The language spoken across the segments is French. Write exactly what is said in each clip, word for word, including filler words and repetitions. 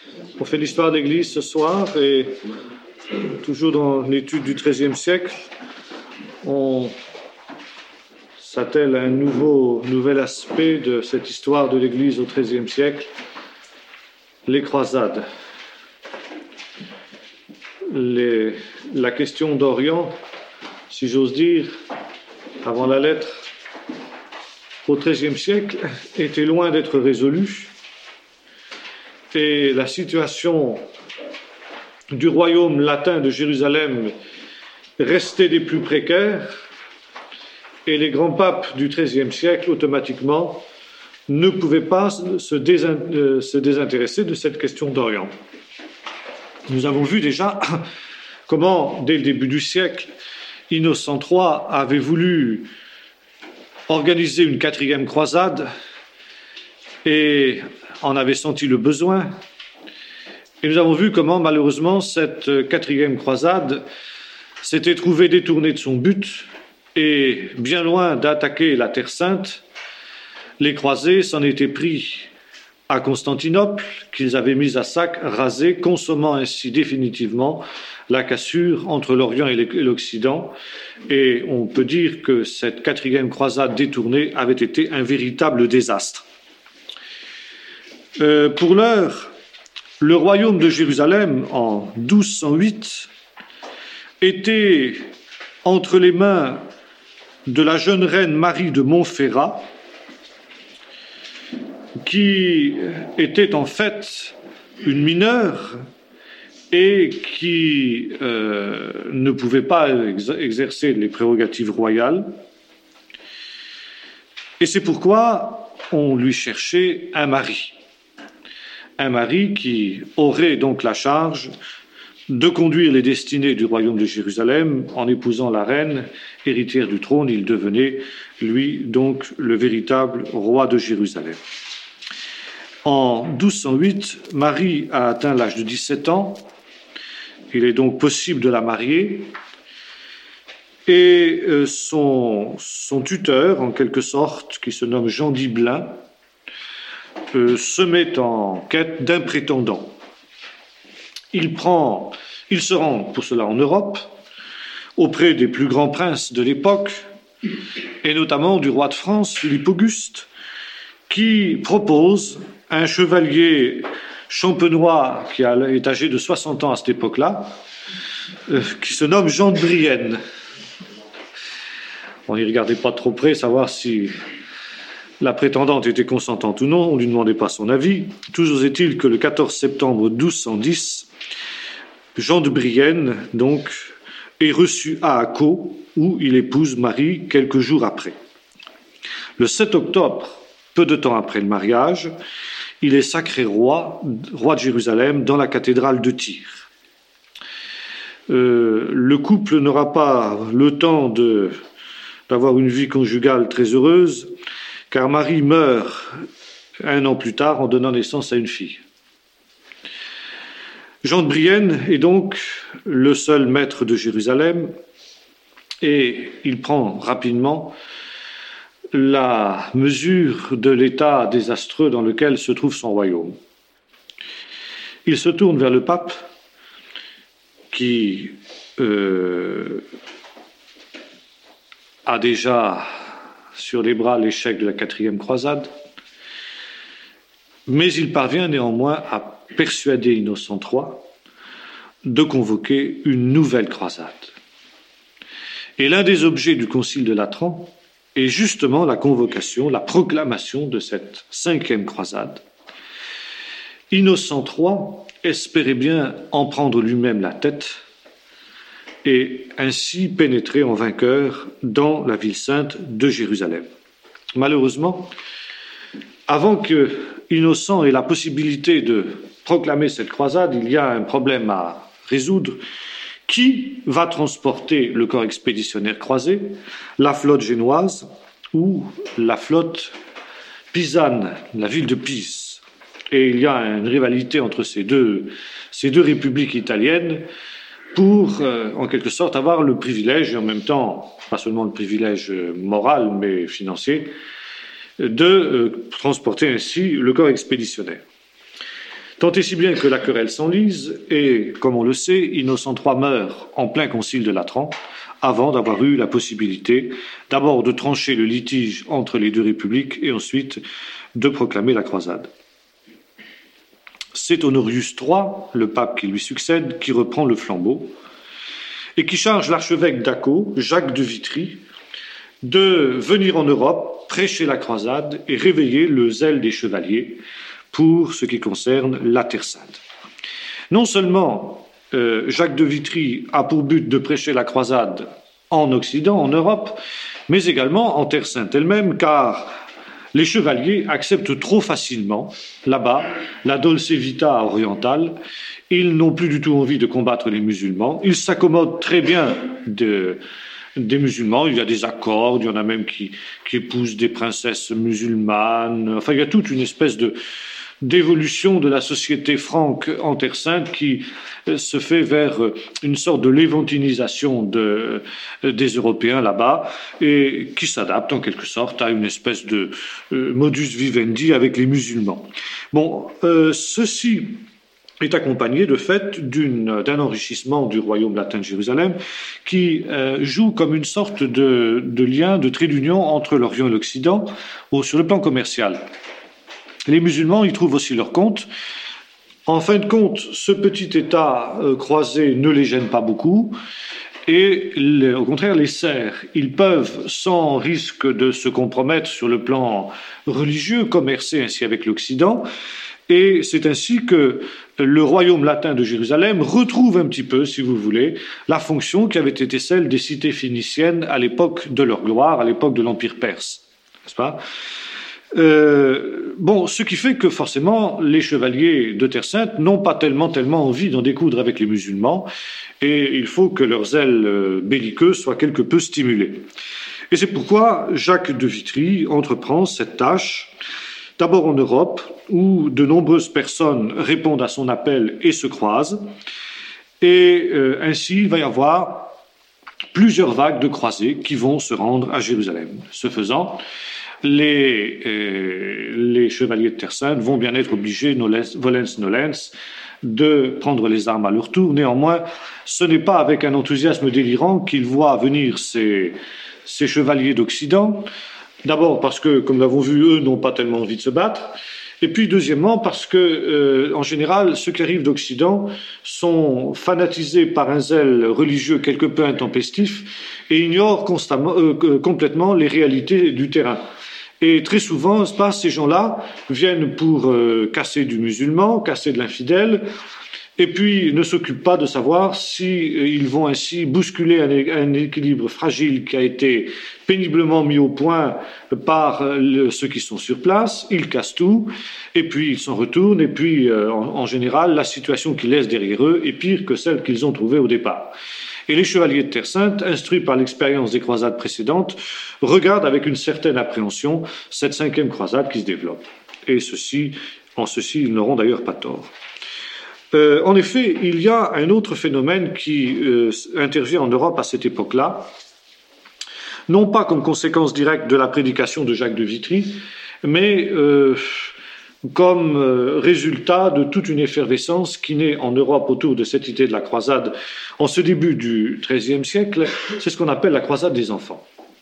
On fait l'histoire de l'Église ce soir et toujours dans l'étude du treizième siècle, on s'attelle à un nouveau, nouvel aspect de cette histoire de l'Église au treizième siècle, les croisades. Les, la question d'Orient, si j'ose dire, avant la lettre, au treizième siècle, était loin d'être résolue. Et la situation du royaume latin de Jérusalem restait des plus précaires, et les grands papes du treizième siècle, automatiquement, ne pouvaient pas se, désin- se désintéresser de cette question d'Orient. Nous avons vu déjà comment, dès le début du siècle, Innocent trois avait voulu organiser une quatrième croisade et en avait senti le besoin. Et nous avons vu comment, malheureusement, cette quatrième croisade s'était trouvée détournée de son but et, bien loin d'attaquer la Terre Sainte, les croisés s'en étaient pris à Constantinople, qu'ils avaient mis à sac, rasé, consommant ainsi définitivement la cassure entre l'Orient et l'Occident. Et on peut dire que cette quatrième croisade détournée avait été un véritable désastre. Euh, pour l'heure, le royaume de Jérusalem, en douze cent huit, était entre les mains de la jeune reine Marie de Montferrat, qui était en fait une mineure et qui euh, ne pouvait pas ex- exercer les prérogatives royales. Et c'est pourquoi on lui cherchait un mari. Un mari qui aurait donc la charge de conduire les destinées du royaume de Jérusalem. En épousant la reine, héritière du trône, il devenait, lui, donc, le véritable roi de Jérusalem. En douze cent huit, Marie a atteint l'âge de dix-sept ans. Il est donc possible de la marier. Et euh, son, son tuteur, en quelque sorte, qui se nomme Jean d'Ibelin, euh, se met en quête d'un prétendant. Il prend, il se rend pour cela en Europe, auprès des plus grands princes de l'époque, et notamment du roi de France, Philippe Auguste, qui propose un chevalier champenois qui est âgé de soixante ans à cette époque-là, euh, qui se nomme Jean de Brienne. On n'y regardait pas trop près, savoir si la prétendante était consentante ou non, on ne lui demandait pas son avis. Toujours est-il que le quatorze septembre douze cent dix, Jean de Brienne, donc, est reçu à Acco, où il épouse Marie quelques jours après. Le sept octobre, peu de temps après le mariage, il est sacré roi, roi de Jérusalem, dans la cathédrale de Tyr. Euh, le couple n'aura pas le temps de, d'avoir une vie conjugale très heureuse, car Marie meurt un an plus tard en donnant naissance à une fille. Jean de Brienne est donc le seul maître de Jérusalem et il prend rapidement la mesure de l'état désastreux dans lequel se trouve son royaume. Il se tourne vers le pape qui euh, a déjà sur les bras l'échec de la quatrième croisade, mais il parvient néanmoins à persuader Innocent trois de convoquer une nouvelle croisade. Et l'un des objets du concile de Latran est justement la convocation, la proclamation de cette cinquième croisade. Innocent trois espérait bien en prendre lui-même la tête et ainsi pénétrer en vainqueur dans la ville sainte de Jérusalem. Malheureusement, avant que Innocent ait la possibilité de proclamer cette croisade, il y a un problème à résoudre. Qui va transporter le corps expéditionnaire croisé, la flotte génoise ou la flotte pisane, la ville de Pise? Et il y a une rivalité entre ces deux, ces deux républiques italiennes pour, euh, en quelque sorte, avoir le privilège, et en même temps, pas seulement le privilège moral, mais financier, de euh, transporter ainsi le corps expéditionnaire. Tant et si bien que la querelle s'enlise et, comme on le sait, Innocent trois meurt en plein concile de Latran, avant d'avoir eu la possibilité d'abord de trancher le litige entre les deux républiques et ensuite de proclamer la croisade. C'est Honorius trois, le pape qui lui succède, qui reprend le flambeau et qui charge l'archevêque d'Acco, Jacques de Vitry, de venir en Europe, prêcher la croisade et réveiller le zèle des chevaliers pour ce qui concerne la Terre sainte. Non seulement euh, Jacques de Vitry a pour but de prêcher la croisade en Occident, en Europe, mais également en Terre sainte elle-même, car les chevaliers acceptent trop facilement, là-bas, la dolce vita orientale. Ils n'ont plus du tout envie de combattre les musulmans. Ils s'accommodent très bien de, des musulmans. Il y a des accords, il y en a même qui, qui épousent des princesses musulmanes. Enfin, il y a toute une espèce de d'évolution de la société franque en Terre sainte qui se fait vers une sorte de lévantinisation de, des Européens là-bas et qui s'adapte en quelque sorte à une espèce de euh, modus vivendi avec les musulmans. Bon, euh, ceci est accompagné de fait d'une, d'un enrichissement du royaume latin de Jérusalem qui euh, joue comme une sorte de, de lien, de trait d'union entre l'Orient et l'Occident au, sur le plan commercial. Les musulmans y trouvent aussi leur compte. En fin de compte, ce petit État euh, croisé ne les gêne pas beaucoup et les, au contraire les sert. Ils peuvent, sans risque de se compromettre sur le plan religieux, commercer ainsi avec l'Occident. Et c'est ainsi que le royaume latin de Jérusalem retrouve un petit peu, si vous voulez, la fonction qui avait été celle des cités phéniciennes à l'époque de leur gloire, à l'époque de l'Empire perse. N'est-ce pas ? Euh, bon, ce qui fait que forcément les chevaliers de Terre Sainte n'ont pas tellement tellement envie d'en découdre avec les musulmans et il faut que leurs ailes belliqueux soient quelque peu stimulées. Et c'est pourquoi Jacques de Vitry entreprend cette tâche, d'abord en Europe, où de nombreuses personnes répondent à son appel et se croisent, et euh, ainsi il va y avoir plusieurs vagues de croisés qui vont se rendre à Jérusalem. Ce faisant, Les, euh, les chevaliers de Terre Sainte vont bien être obligés, nolens, volens nolens, de prendre les armes à leur tour. Néanmoins, ce n'est pas avec un enthousiasme délirant qu'ils voient venir ces, ces chevaliers d'Occident. D'abord parce que, comme nous l'avons vu, eux n'ont pas tellement envie de se battre. Et puis, deuxièmement, parce que, euh, en général, ceux qui arrivent d'Occident sont fanatisés par un zèle religieux quelque peu intempestif et ignorent constamment, euh, complètement les réalités du terrain. Et très souvent, ces gens-là viennent pour euh, casser du musulman, casser de l'infidèle, et puis ne s'occupent pas de savoir si euh, ils vont ainsi bousculer un, un équilibre fragile qui a été péniblement mis au point par euh, ceux qui sont sur place. Ils cassent tout, et puis ils s'en retournent, et puis euh, en, en général, la situation qu'ils laissent derrière eux est pire que celle qu'ils ont trouvée au départ. Et les chevaliers de Terre Sainte, instruits par l'expérience des croisades précédentes, regardent avec une certaine appréhension cette cinquième croisade qui se développe. Et ceci, en ceci, ils n'auront d'ailleurs pas tort. Euh, en effet, il y a un autre phénomène qui euh, intervient en Europe à cette époque-là, non pas comme conséquence directe de la prédication de Jacques de Vitry, mais euh, comme euh, résultat de toute une effervescence qui naît en Europe autour de cette idée de la croisade en ce début du treizième siècle, c'est ce qu'on appelle la croisade des enfants.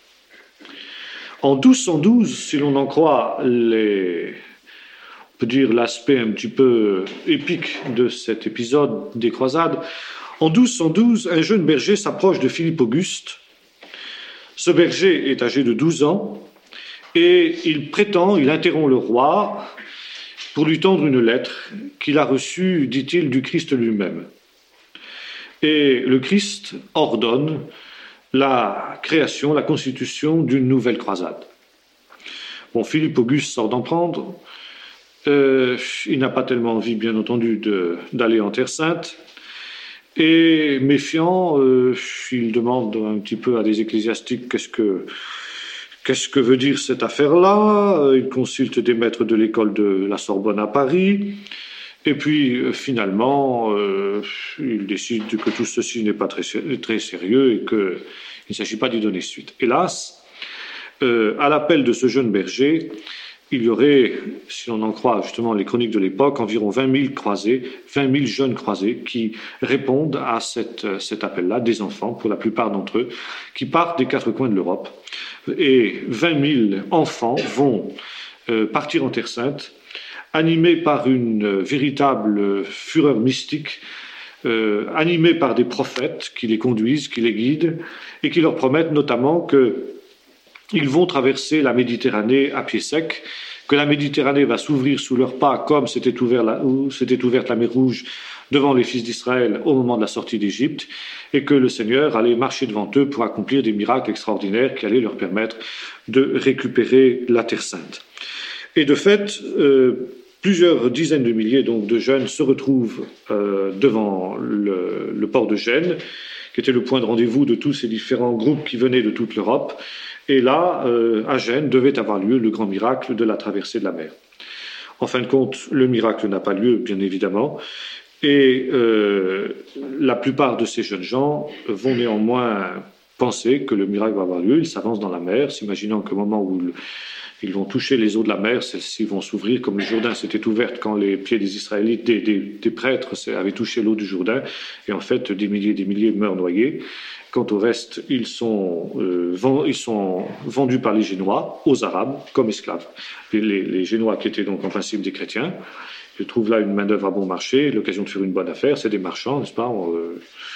En douze cent douze, si l'on en croit les, on peut dire l'aspect un petit peu épique de cet épisode des croisades, en douze cent douze, un jeune berger s'approche de Philippe Auguste. Ce berger est âgé de douze ans et il prétend, il interrompt le roi pour lui tendre une lettre qu'il a reçue, dit-il, du Christ lui-même. Et le Christ ordonne la création, la constitution d'une nouvelle croisade. Bon, Philippe Auguste sort d'en prendre. Euh, il n'a pas tellement envie, bien entendu, de, d'aller en Terre Sainte. Et méfiant, euh, il demande un petit peu à des ecclésiastiques qu'est-ce que Qu'est-ce que veut dire cette affaire-là ? Il consulte des maîtres de l'école de la Sorbonne à Paris. Et puis, euh, finalement, euh, il décide que tout ceci n'est pas très, très sérieux et qu'il ne s'agit pas d'y donner suite. Hélas, euh, à l'appel de ce jeune berger, il y aurait, si l'on en croit justement les chroniques de l'époque, environ vingt mille croisés, vingt mille jeunes croisés qui répondent à cette, cet appel-là, des enfants, pour la plupart d'entre eux, qui partent des quatre coins de l'Europe. Et vingt mille enfants vont euh, partir en Terre Sainte, animés par une euh, véritable fureur mystique, euh, animés par des prophètes qui les conduisent, qui les guident, et qui leur promettent notamment que ils vont traverser la Méditerranée à pied sec, que la Méditerranée va s'ouvrir sous leurs pas comme s'était ouvert la, s'était ouverte la mer Rouge devant les fils d'Israël au moment de la sortie d'Égypte, et que le Seigneur allait marcher devant eux pour accomplir des miracles extraordinaires qui allaient leur permettre de récupérer la Terre Sainte. Et de fait, euh, plusieurs dizaines de milliers donc, de jeunes se retrouvent euh, devant le, le port de Gênes, qui était le point de rendez-vous de tous ces différents groupes qui venaient de toute l'Europe. Et là, euh, à Gênes, devait avoir lieu le grand miracle de la traversée de la mer. En fin de compte, le miracle n'a pas lieu, bien évidemment, et euh, la plupart de ces jeunes gens vont néanmoins penser que le miracle va avoir lieu. Ils s'avancent dans la mer, s'imaginant qu'au moment où le, ils vont toucher les eaux de la mer, celles-ci vont s'ouvrir, comme le Jourdain s'était ouverte quand les pieds des Israélites, des, des, des prêtres avaient touché l'eau du Jourdain, et en fait, des milliers et des milliers meurent noyés. Quant au reste, ils sont, euh, vend, ils sont vendus par les Génois aux Arabes comme esclaves. Les, les, les Génois qui étaient donc en principe des chrétiens, ils trouvent là une main-d'œuvre à bon marché, l'occasion de faire une bonne affaire. C'est des marchands, n'est-ce pas? euh,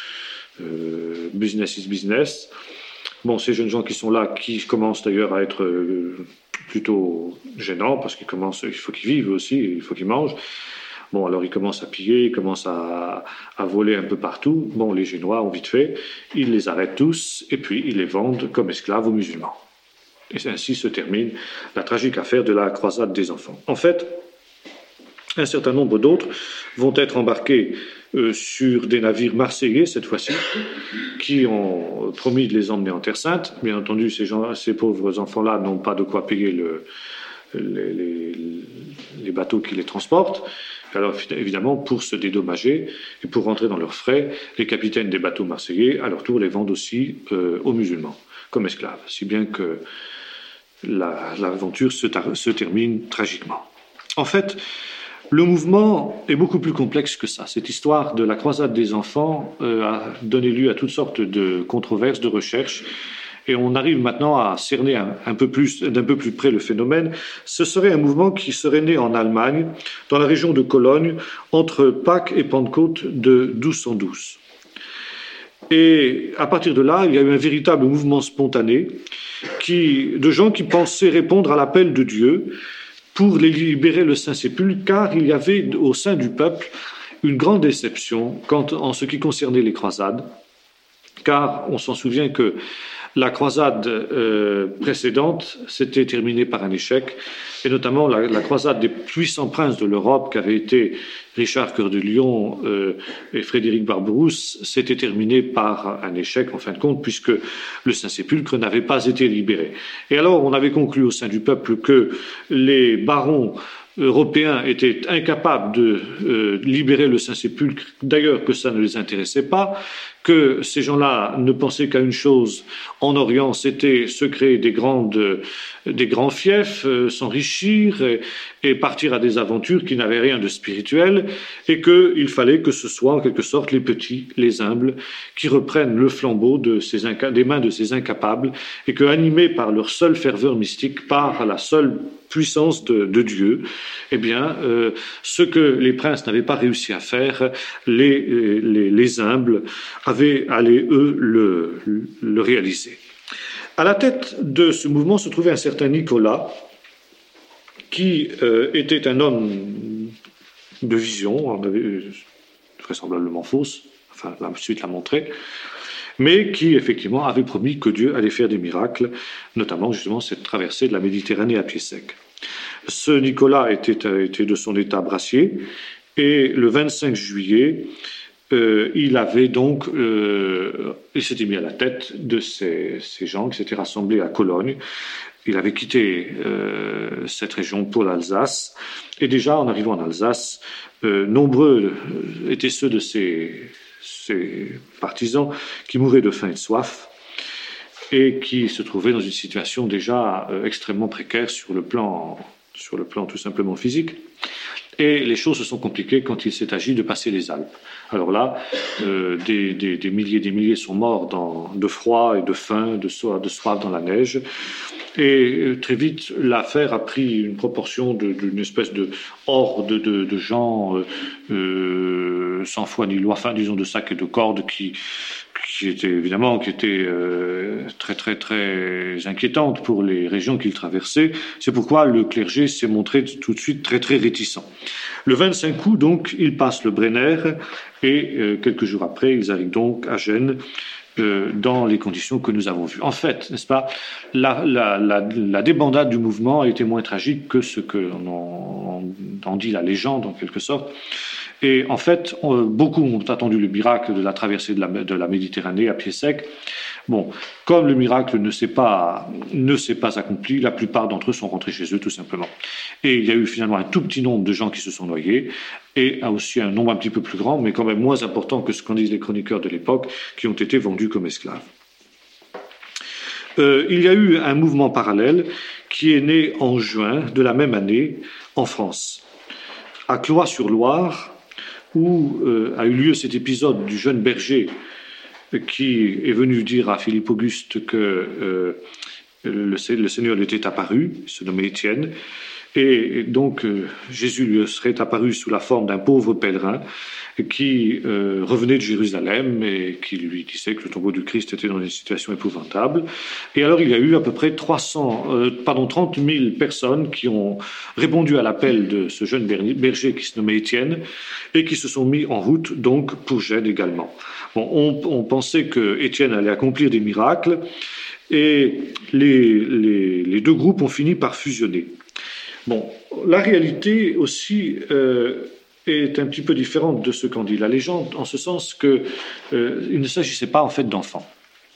euh, Business is business. Bon, ces jeunes gens qui sont là, qui commencent d'ailleurs à être euh, plutôt gênants parce qu'ils commencent, il faut qu'ils vivent aussi, il faut qu'ils mangent. Bon, alors ils commencent à piller, ils commencent à, à voler un peu partout. Bon, les Génois ont vite fait, ils les arrêtent tous et puis ils les vendent comme esclaves aux musulmans. Et ainsi se termine la tragique affaire de la croisade des enfants. En fait, un certain nombre d'autres vont être embarqués euh, sur des navires marseillais, cette fois-ci, qui ont promis de les emmener en Terre Sainte. Bien entendu, ces, gens, ces pauvres enfants-là n'ont pas de quoi payer le, les, les, les bateaux qui les transportent. Alors évidemment, pour se dédommager et pour rentrer dans leurs frais, les capitaines des bateaux marseillais, à leur tour, les vendent aussi euh, aux musulmans, comme esclaves, si bien que la, l'aventure se, tar- se termine tragiquement. En fait, le mouvement est beaucoup plus complexe que ça. Cette histoire de la croisade des enfants euh, a donné lieu à toutes sortes de controverses, de recherches, et on arrive maintenant à cerner un, un peu plus, d'un peu plus près le phénomène. Ce serait un mouvement qui serait né en Allemagne, dans la région de Cologne, entre Pâques et Pentecôte de douze cent douze. Et à partir de là, il y a eu un véritable mouvement spontané qui, de gens qui pensaient répondre à l'appel de Dieu pour les libérer le Saint-Sépulcre, car il y avait au sein du peuple une grande déception quant, en ce qui concernait les croisades, car on s'en souvient que la croisade euh, précédente s'était terminée par un échec, et notamment la, la croisade des puissants princes de l'Europe, qu'avaient été Richard Cœur de Lion euh, et Frédéric Barberousse, s'était terminée par un échec, en fin de compte, puisque le Saint-Sépulcre n'avait pas été libéré. Et alors, on avait conclu au sein du peuple que les barons européens étaient incapables de euh, libérer le Saint-Sépulcre, d'ailleurs que ça ne les intéressait pas, que ces gens-là ne pensaient qu'à une chose en Orient, c'était se créer des, grandes, des grands fiefs, euh, s'enrichir et, et partir à des aventures qui n'avaient rien de spirituel, et qu'il fallait que ce soit en quelque sorte les petits, les humbles, qui reprennent le flambeau de ces inca- des mains de ces incapables, et que, animés par leur seule ferveur mystique, par la seule puissance de, de Dieu, eh bien, euh, ce que les princes n'avaient pas réussi à faire, les, les, les humbles avaient allé, eux, le, le réaliser. À la tête de ce mouvement se trouvait un certain Nicolas, qui euh, était un homme de vision, vraisemblablement fausse, enfin la suite l'a montré, mais qui effectivement avait promis que Dieu allait faire des miracles, notamment justement cette traversée de la Méditerranée à pied sec. Ce Nicolas était, était de son état brassier, et le vingt-cinq juillet, euh, il avait donc, euh, il s'était mis à la tête de ces, ces gens qui s'étaient rassemblés à Cologne. Il avait quitté euh, cette région pour l'Alsace, et déjà en arrivant en Alsace, euh, nombreux étaient ceux de ces, ces partisans qui mouraient de faim et de soif, et qui se trouvaient dans une situation déjà euh, extrêmement précaire sur le plan sur le plan tout simplement physique. Et les choses se sont compliquées quand il s'est agi de passer les Alpes. Alors là, euh, des, des, des milliers et des milliers sont morts dans, de froid et de faim, de soif, de soif dans la neige. Et euh, très vite, l'affaire a pris une proportion d'une espèce de horde de, de, de gens euh, euh, sans foi ni loi, enfin disons de sacs et de cordes qui... qui était évidemment qui était euh, très très très inquiétante pour les régions qu'il traversait. C'est pourquoi le clergé s'est montré tout de suite très très réticent. Le vingt-cinq août, donc, ils passent le Brenner et euh, quelques jours après, ils arrivent donc à Gênes euh, dans les conditions que nous avons vues. En fait, n'est-ce pas, la, la, la, la débandade du mouvement a été moins tragique que ce que on, on, on dit la légende en quelque sorte. Et en fait, on, beaucoup ont attendu le miracle de la traversée de la, de la Méditerranée à pied sec. Bon, comme le miracle ne s'est pas, ne s'est pas accompli, la plupart d'entre eux sont rentrés chez eux tout simplement. Et il y a eu finalement un tout petit nombre de gens qui se sont noyés, et aussi un nombre un petit peu plus grand, mais quand même moins important que ce qu'en disent les chroniqueurs de l'époque, qui ont été vendus comme esclaves. Euh, il y a eu un mouvement parallèle qui est né en juin de la même année en France, à Cloyes-sur-Loire, où euh, a eu lieu cet épisode du jeune berger qui est venu dire à Philippe Auguste que euh, le, le Seigneur lui était apparu, il se nommait Étienne, et donc euh, Jésus lui serait apparu sous la forme d'un pauvre pèlerin qui euh, revenait de Jérusalem et qui lui disait que le tombeau du Christ était dans une situation épouvantable. Et alors il y a eu à peu près trois cents, euh, pardon, trente mille personnes qui ont répondu à l'appel de ce jeune berger qui se nommait Étienne et qui se sont mis en route donc pour Gênes également. Bon, on, on pensait que Étienne allait accomplir des miracles et les, les, les deux groupes ont fini par fusionner. Bon, la réalité aussi euh, est un petit peu différente de ce qu'en dit la légende, en ce sens qu'il euh, ne s'agissait pas en fait d'enfants.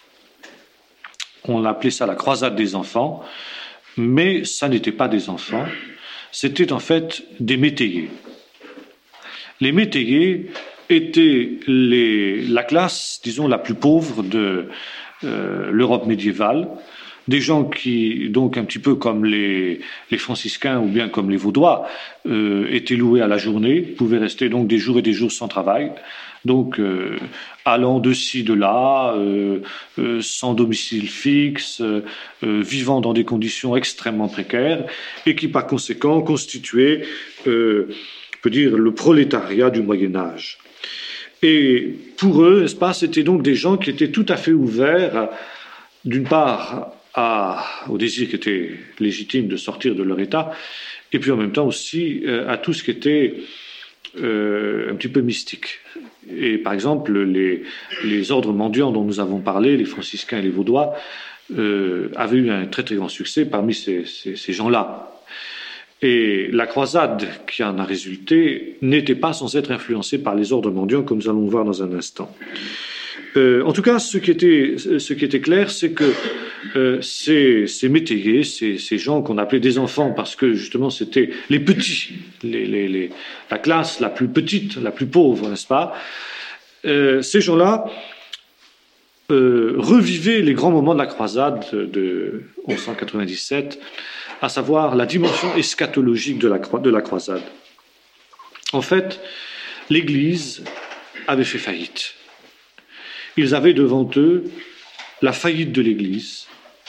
On appelait ça la croisade des enfants, mais ça n'était pas des enfants, c'était en fait des métayers. Les métayers étaient les, la classe, disons, la plus pauvre de euh, l'Europe médiévale, des gens qui, donc un petit peu comme les, les franciscains ou bien comme les vaudois, euh, étaient loués à la journée, pouvaient rester donc des jours et des jours sans travail, donc euh, allant de ci, de là, euh, euh, sans domicile fixe, euh, vivant dans des conditions extrêmement précaires, et qui par conséquent constituaient, euh, on peut dire, le prolétariat du Moyen-Âge. Et pour eux, n'est-ce pas, c'était donc des gens qui étaient tout à fait ouverts, d'une part, À, au désir qui était légitime de sortir de leur état, et puis en même temps aussi euh, à tout ce qui était euh, un petit peu mystique. Et par exemple, les, les ordres mendiants dont nous avons parlé, les franciscains et les vaudois, euh, avaient eu un très très grand succès parmi ces, ces, ces gens-là. Et la croisade qui en a résulté n'était pas sans être influencée par les ordres mendiants, comme nous allons le voir dans un instant. Euh, en tout cas, ce qui était, ce qui était clair, c'est que euh, ces, ces métayers, ces, ces gens qu'on appelait des enfants, parce que justement c'était les petits, les, les, les, la classe la plus petite, la plus pauvre, n'est-ce pas, euh, ces gens-là euh, revivaient les grands moments de la croisade de onze cent quatre-vingt-dix-sept, à savoir la dimension eschatologique de la, de la croisade. En fait, l'Église avait fait faillite. Ils avaient devant eux la faillite de l'Église,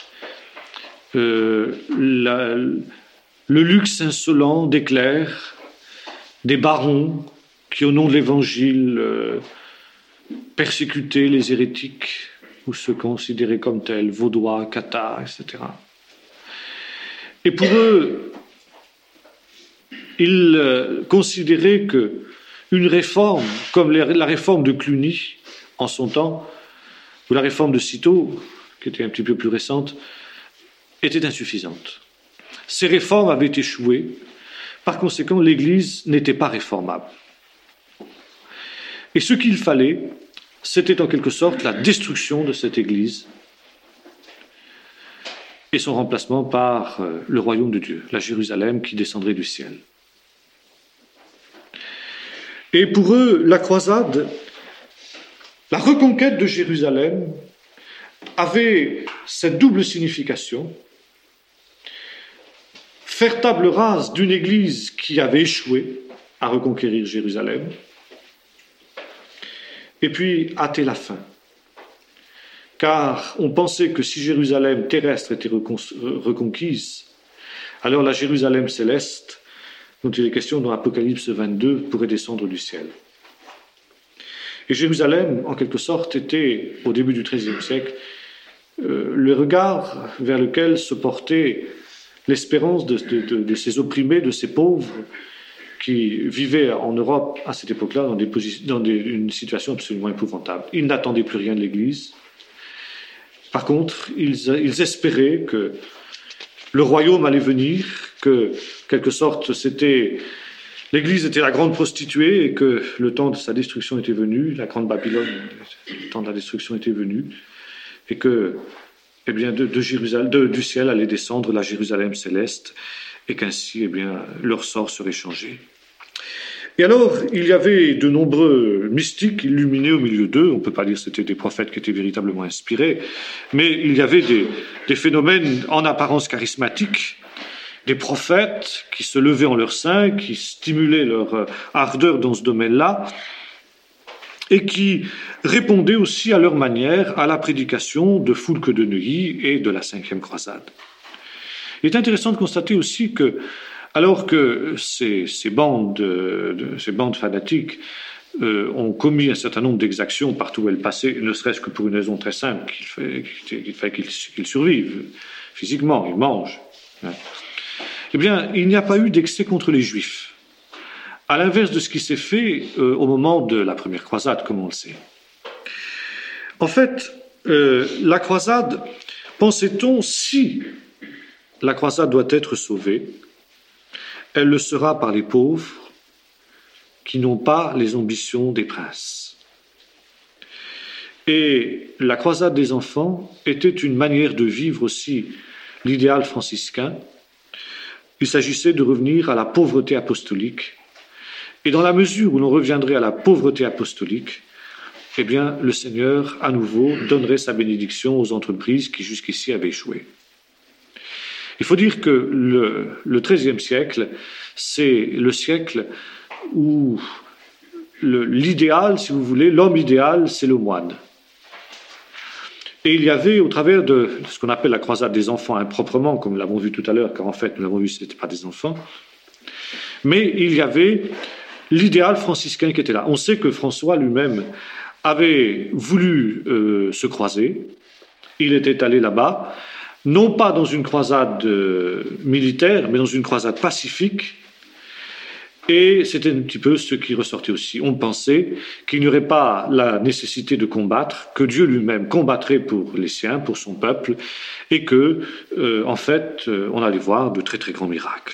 euh, la, le luxe insolent des clercs, des barons qui, au nom de l'Évangile, euh, persécutaient les hérétiques ou se considéraient comme tels, vaudois, cathares, et cetera. Et pour eux, ils euh, considéraient qu'une réforme, comme la réforme de Cluny, en son temps, ou la réforme de Cîteaux, qui était un petit peu plus récente, était insuffisante. Ces réformes avaient échoué, par conséquent l'Église n'était pas réformable. Et ce qu'il fallait, c'était en quelque sorte la destruction de cette Église et son remplacement par euh, le royaume de Dieu, la Jérusalem qui descendrait du ciel. Et pour eux, la croisade, la reconquête de Jérusalem avait cette double signification, faire table rase d'une Église qui avait échoué à reconquérir Jérusalem, et puis hâter la fin. Car on pensait que si Jérusalem terrestre était reconquise, alors la Jérusalem céleste, dont il est question dans Apocalypse vingt-deux, pourrait descendre du ciel. Et Jérusalem, en quelque sorte, était, au début du treizième siècle, euh, le regard vers lequel se portait l'espérance de, de, de, de ces opprimés, de ces pauvres qui vivaient en Europe à cette époque-là dans, des dans des, une situation absolument épouvantable. Ils n'attendaient plus rien de l'Église. Par contre, ils, ils espéraient que le royaume allait venir, que, en quelque sorte, c'était... L'Église était la grande prostituée et que le temps de sa destruction était venu, la grande Babylone, le temps de la destruction était venu, et que, eh bien, de, de Jérusalem, de, du ciel allait descendre la Jérusalem céleste, et qu'ainsi, eh bien, leur sort serait changé. Et alors, il y avait de nombreux mystiques illuminés au milieu d'eux. On ne peut pas dire que c'était des prophètes qui étaient véritablement inspirés, mais il y avait des, des phénomènes en apparence charismatiques, des prophètes qui se levaient en leur sein, qui stimulaient leur ardeur dans ce domaine-là, et qui répondaient aussi à leur manière à la prédication de Foulque de Neuilly et de la cinquième croisade. Il est intéressant de constater aussi que, alors que ces, ces, bandes, de, ces bandes fanatiques euh, ont commis un certain nombre d'exactions partout où elles passaient, ne serait-ce que pour une raison très simple, qu'il fait, qu'il fait qu'ils, qu'ils survivent physiquement, ils mangent, hein. Eh bien, il n'y a pas eu d'excès contre les Juifs, à l'inverse de ce qui s'est fait euh, au moment de la première croisade, comme on le sait. En fait, euh, la croisade, pensait-on, si la croisade doit être sauvée, elle le sera par les pauvres qui n'ont pas les ambitions des princes. Et la croisade des enfants était une manière de vivre aussi l'idéal franciscain. Il s'agissait de revenir à la pauvreté apostolique. Et dans la mesure où l'on reviendrait à la pauvreté apostolique, eh bien, le Seigneur, à nouveau, donnerait sa bénédiction aux entreprises qui jusqu'ici avaient échoué. Il faut dire que le, le treizième siècle, c'est le siècle où le, l'idéal, si vous voulez, l'homme idéal, c'est le moine. Et il y avait, au travers de ce qu'on appelle la croisade des enfants improprement, comme nous l'avons vu tout à l'heure, car en fait, nous l'avons vu, ce n'étaient pas des enfants, mais il y avait l'idéal franciscain qui était là. On sait que François lui-même avait voulu euh, se croiser. Il était allé là-bas, non pas dans une croisade euh, militaire, mais dans une croisade pacifique. Et c'était un petit peu ce qui ressortait aussi. On pensait qu'il n'y aurait pas la nécessité de combattre, que Dieu lui-même combattrait pour les siens, pour son peuple, et que, euh, en fait, euh, on allait voir de très très grands miracles.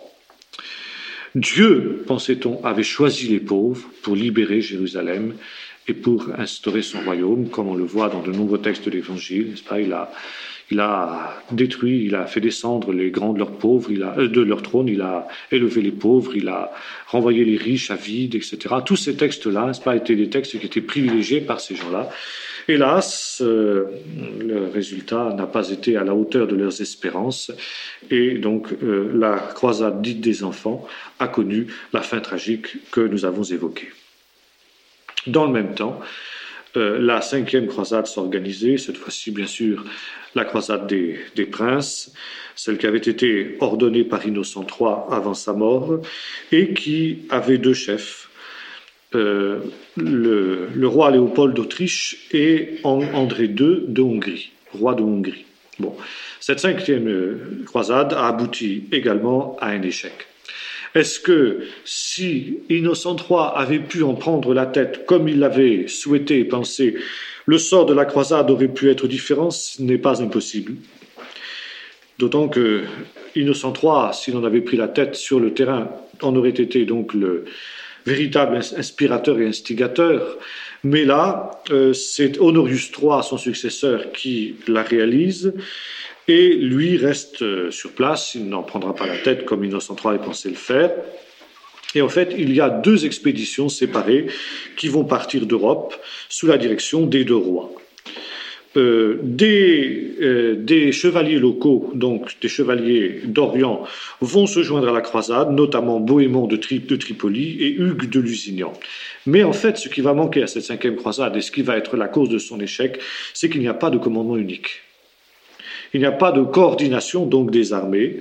Dieu, pensait-on, avait choisi les pauvres pour libérer Jérusalem et pour instaurer son royaume, comme on le voit dans de nombreux textes de l'Évangile, n'est-ce pas ? Il a, il a détruit, il a fait descendre les grands de leurs pauvres, il a, euh, de leur trône, il a élevé les pauvres, il a renvoyé les riches à vide, et cetera. Tous ces textes-là, n'est-ce pas, étaient des textes qui étaient privilégiés par ces gens-là. Hélas, euh, le résultat n'a pas été à la hauteur de leurs espérances, et donc euh, la croisade dite des enfants a connu la fin tragique que nous avons évoquée. Dans le même temps, euh, la cinquième croisade s'organisait, cette fois-ci bien sûr la croisade des, des princes, celle qui avait été ordonnée par Innocent trois avant sa mort, et qui avait deux chefs, euh, le, le roi Léopold d'Autriche et André deux de Hongrie, roi de Hongrie. Bon, cette cinquième croisade a abouti également à un échec. Est-ce que si Innocent trois avait pu en prendre la tête comme il l'avait souhaité et pensé, le sort de la croisade aurait pu être différent? Ce n'est pas impossible. D'autant que Innocent trois, s'il en avait pris la tête sur le terrain, en aurait été donc le véritable inspirateur et instigateur. Mais là, euh, c'est Honorius trois, son successeur, qui la réalise. Et lui reste sur place, il n'en prendra pas la tête comme Innocent trois avait pensé le faire. Et en fait, il y a deux expéditions séparées qui vont partir d'Europe sous la direction des deux rois. euh, des, euh, des chevaliers locaux, donc des chevaliers d'Orient, vont se joindre à la croisade, notamment Bohémond de, Tri- de Tripoli et Hugues de Lusignan. Mais en fait, ce qui va manquer à cette cinquième croisade et ce qui va être la cause de son échec, c'est qu'il n'y a pas de commandement unique. Il n'y a pas de coordination donc des armées.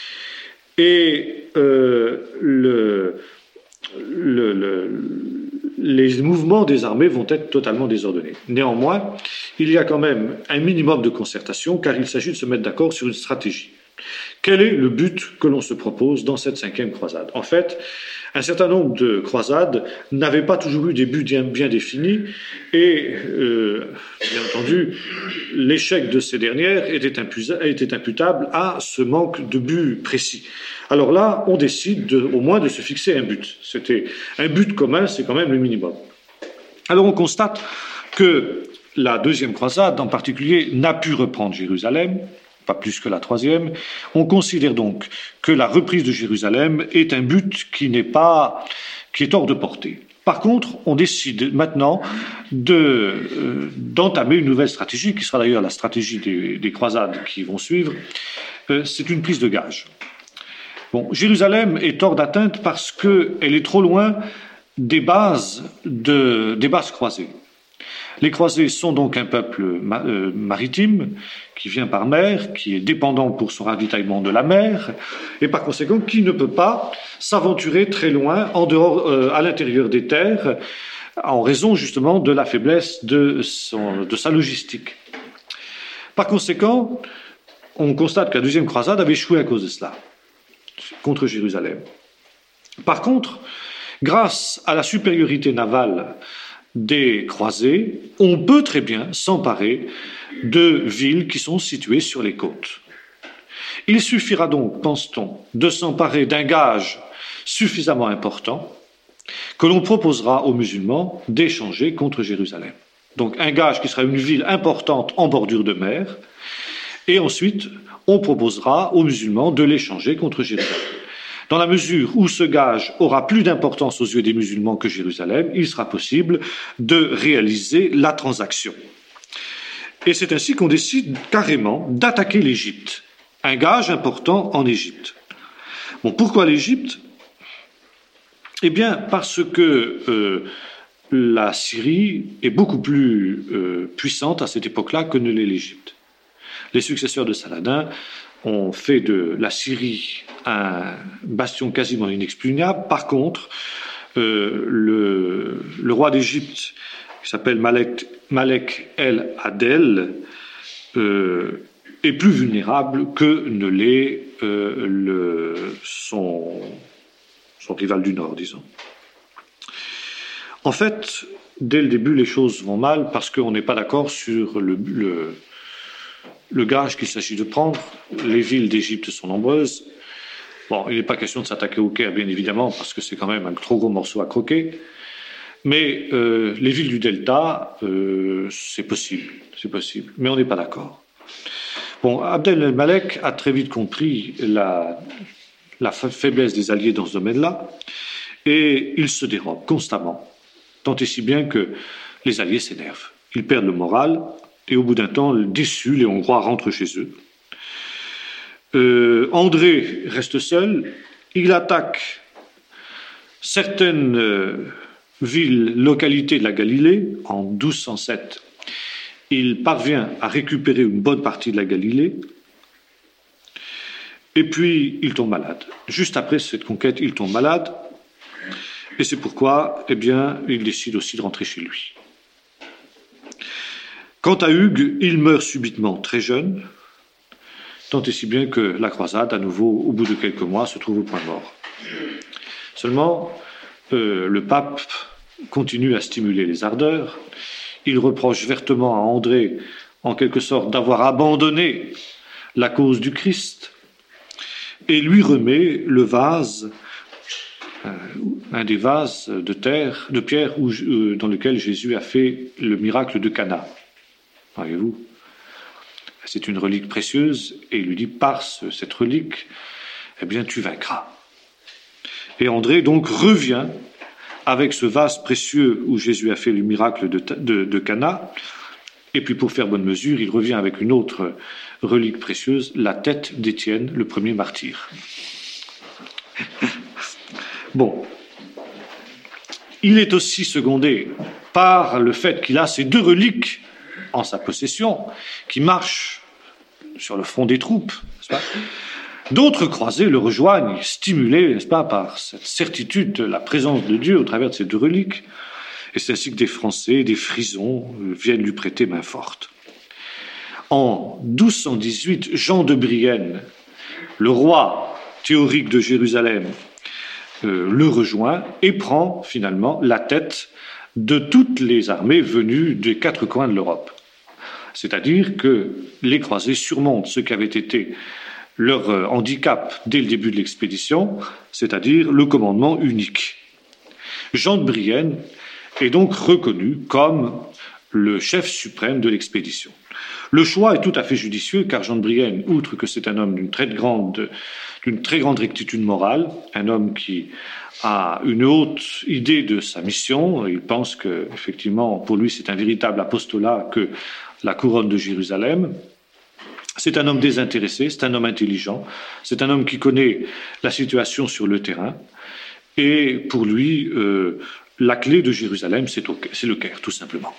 Et euh, le, le, le, les mouvements des armées vont être totalement désordonnés. Néanmoins, il y a quand même un minimum de concertation car il s'agit de se mettre d'accord sur une stratégie. Quel est le but que l'on se propose dans cette cinquième croisade? En fait, un certain nombre de croisades n'avaient pas toujours eu des buts bien, bien définis et, euh, bien entendu, l'échec de ces dernières était, était imputable à ce manque de but précis. Alors là, on décide de, au moins de se fixer un but. C'était un but commun, c'est quand même le minimum. Alors on constate que la deuxième croisade, en particulier, n'a pu reprendre Jérusalem, pas plus que la troisième. On considère donc que la reprise de Jérusalem est un but qui n'est pas, qui est hors de portée. Par contre, on décide maintenant de, euh, d'entamer une nouvelle stratégie, qui sera d'ailleurs la stratégie des, des croisades qui vont suivre. Euh, c'est une prise de gage. Bon, Jérusalem est hors d'atteinte parce qu'elle est trop loin des bases, de, des bases croisées. Les croisés sont donc un peuple ma- euh, maritime qui vient par mer, qui est dépendant pour son ravitaillement de la mer, et par conséquent qui ne peut pas s'aventurer très loin, en dehors, euh, à l'intérieur des terres, en raison justement de la faiblesse de, son, de sa logistique. Par conséquent, on constate que la deuxième croisade avait échoué à cause de cela, contre Jérusalem. Par contre, grâce à la supériorité navale des croisés, on peut très bien s'emparer de villes qui sont situées sur les côtes. Il suffira donc, pense-t-on, de s'emparer d'un gage suffisamment important que l'on proposera aux musulmans d'échanger contre Jérusalem. Donc un gage qui sera une ville importante en bordure de mer, et ensuite on proposera aux musulmans de l'échanger contre Jérusalem. Dans la mesure où ce gage aura plus d'importance aux yeux des musulmans que Jérusalem, il sera possible de réaliser la transaction. Et c'est ainsi qu'on décide carrément d'attaquer l'Égypte. Un gage important en Égypte. Bon, pourquoi l'Égypte? Eh bien, parce que euh, la Syrie est beaucoup plus euh, puissante à cette époque-là que ne l'est l'Égypte. Les successeurs de Saladin ont fait de la Syrie un bastion quasiment inexpugnable. Par contre, euh, le, le roi d'Égypte, qui s'appelle Malek, Malek El Adel, euh, est plus vulnérable que ne l'est euh, le, son, son rival du Nord, disons. En fait, dès le début, les choses vont mal parce qu'on n'est pas d'accord sur le, le Le gage qu'il s'agit de prendre. Les villes d'Égypte sont nombreuses. Bon, il n'est pas question de s'attaquer au Caire, bien évidemment, parce que c'est quand même un trop gros morceau à croquer. Mais euh, les villes du Delta, euh, c'est possible, c'est possible. Mais on n'est pas d'accord. Bon, Abdel el-Malek a très vite compris la, la faiblesse des alliés dans ce domaine-là, et il se dérobe constamment, tant et si bien que les alliés s'énervent. Ils perdent le moral. Et au bout d'un temps, déçus, les Hongrois rentrent chez eux. Euh, André reste seul. Il attaque certaines euh, villes, localités de la Galilée. En douze cent sept, il parvient à récupérer une bonne partie de la Galilée. Et puis, il tombe malade. Juste après cette conquête, il tombe malade. Et c'est pourquoi, eh bien, il décide aussi de rentrer chez lui. Quant à Hugues, il meurt subitement très jeune, tant et si bien que la croisade, à nouveau, au bout de quelques mois, se trouve au point mort. Seulement, euh, le pape continue à stimuler les ardeurs. Il reproche vertement à André, en quelque sorte, d'avoir abandonné la cause du Christ, et lui remet le vase, euh, un des vases de terre, de pierre, où, euh, dans lequel Jésus a fait le miracle de Cana. Voyez-vous, c'est une relique précieuse, et il lui dit, par ce, cette relique, eh bien, tu vaincras. Et André, donc, revient avec ce vase précieux où Jésus a fait le miracle de, de, de Cana, Et puis pour faire bonne mesure, il revient avec une autre relique précieuse, la tête d'Étienne, le premier martyr. Bon. Il est aussi secondé par le fait qu'il a ces deux reliques en sa possession, qui marchent sur le front des troupes, n'est-ce pas ? D'autres croisés le rejoignent, stimulés, n'est-ce pas, par cette certitude de la présence de Dieu au travers de ces deux reliques. Et c'est ainsi que des Français, des Frisons, viennent lui prêter main forte. En douze cent dix-huit, Jean de Brienne, le roi théorique de Jérusalem, euh, le rejoint et prend finalement la tête de toutes les armées venues des quatre coins de l'Europe. C'est-à-dire que les croisés surmontent ce qui avait été leur handicap dès le début de l'expédition, c'est-à-dire le commandement unique. Jean de Brienne est donc reconnu comme le chef suprême de l'expédition. Le choix est tout à fait judicieux, car Jean de Brienne, outre que c'est un homme d'une très grande, d'une très grande rectitude morale, un homme qui a une haute idée de sa mission, il pense que, effectivement, pour lui, c'est un véritable apostolat que la couronne de Jérusalem. C'est un homme désintéressé, c'est un homme intelligent, c'est un homme qui connaît la situation sur le terrain, et pour lui, euh, la clé de Jérusalem, c'est, au, c'est le Caire, tout simplement.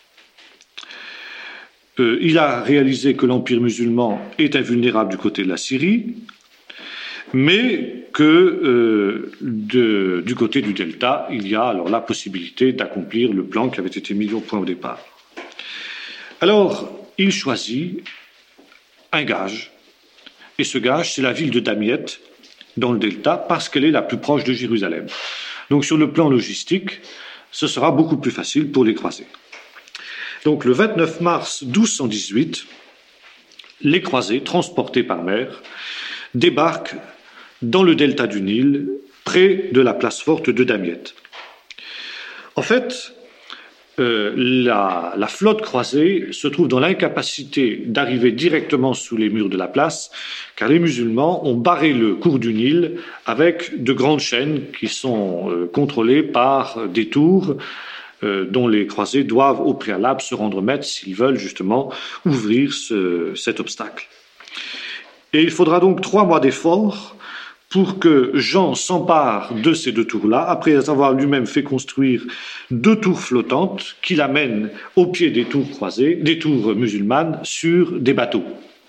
Euh, il a réalisé que l'Empire musulman est invulnérable du côté de la Syrie, mais que euh, de, du côté du delta, il y a alors la possibilité d'accomplir le plan qui avait été mis au point au départ. Alors, il choisit un gage, et ce gage, c'est la ville de Damiette, dans le delta, parce qu'elle est la plus proche de Jérusalem. Donc, sur le plan logistique, ce sera beaucoup plus facile pour les croisés. Donc, le vingt-neuf mars douze cent dix-huit, les croisés, transportés par mer, débarquent dans le delta du Nil, près de la place forte de Damiette. En fait, euh, la, la flotte croisée se trouve dans l'incapacité d'arriver directement sous les murs de la place, car les musulmans ont barré le cours du Nil avec de grandes chaînes qui sont euh, contrôlées par des tours euh, dont les croisés doivent au préalable se rendre maîtres s'ils veulent justement ouvrir ce, cet obstacle. Et il faudra donc trois mois d'efforts pour que Jean s'empare de ces deux tours-là, après avoir lui-même fait construire deux tours flottantes qui l'amènent au pied des tours croisées, des tours musulmanes, sur des bateaux.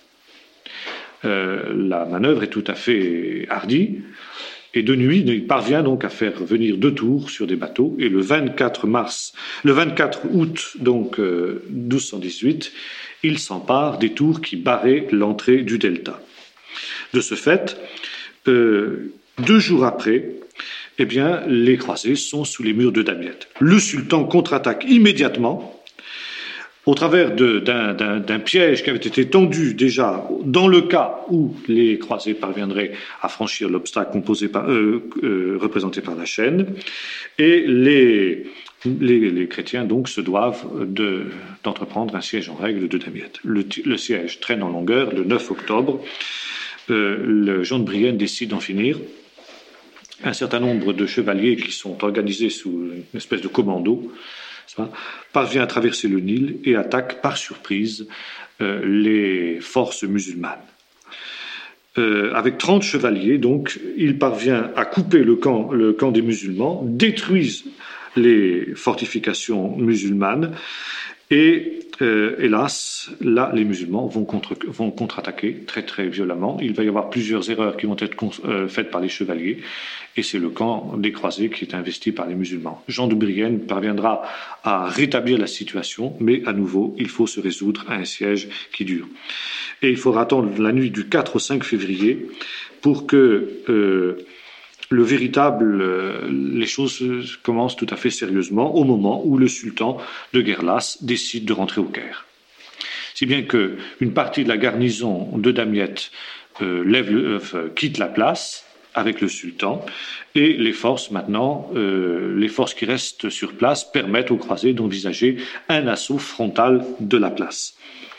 Euh, la manœuvre est tout à fait hardie, et de nuit, il parvient donc à faire venir deux tours sur des bateaux, et le vingt-quatre mars, le vingt-quatre août, donc euh, douze cent dix-huit, il s'empare des tours qui barraient l'entrée du delta. De ce fait, Euh, deux jours après, eh bien, les croisés sont sous les murs de Damiette. Le sultan contre-attaque immédiatement au travers de, d'un, d'un, d'un piège qui avait été tendu déjà dans le cas où les croisés parviendraient à franchir l'obstacle composé par, euh, euh, représenté par la chaîne. Et les, les, les chrétiens donc se doivent de, d'entreprendre un siège en règle de Damiette. Le, le siège traîne en longueur le neuf octobre. Euh, le Jean de Brienne décide d'en finir. Un certain nombre de chevaliers qui sont organisés sous une espèce de commando parvient à traverser le Nil et attaque par surprise euh, les forces musulmanes. Euh, avec trente chevaliers, donc, il parvient à couper le camp, le camp des musulmans, détruisent les fortifications musulmanes et Euh, hélas, là, les musulmans vont, contre, vont contre-attaquer très très violemment. Il va y avoir plusieurs erreurs qui vont être euh, faites par les chevaliers, et c'est le camp des croisés qui est investi par les musulmans. Jean de Brienne parviendra à rétablir la situation, mais à nouveau, il faut se résoudre à un siège qui dure. Et il faudra attendre la nuit du quatre au cinq février pour que euh, le véritable, euh, les choses commencent tout à fait sérieusement au moment où le sultan de Guerlas décide de rentrer au Caire. Si bien qu'une partie de la garnison de Damiette euh, lève le, euh, quitte la place avec le sultan, et les forces maintenant, euh, les forces qui restent sur place permettent aux croisés d'envisager un assaut frontal de la place.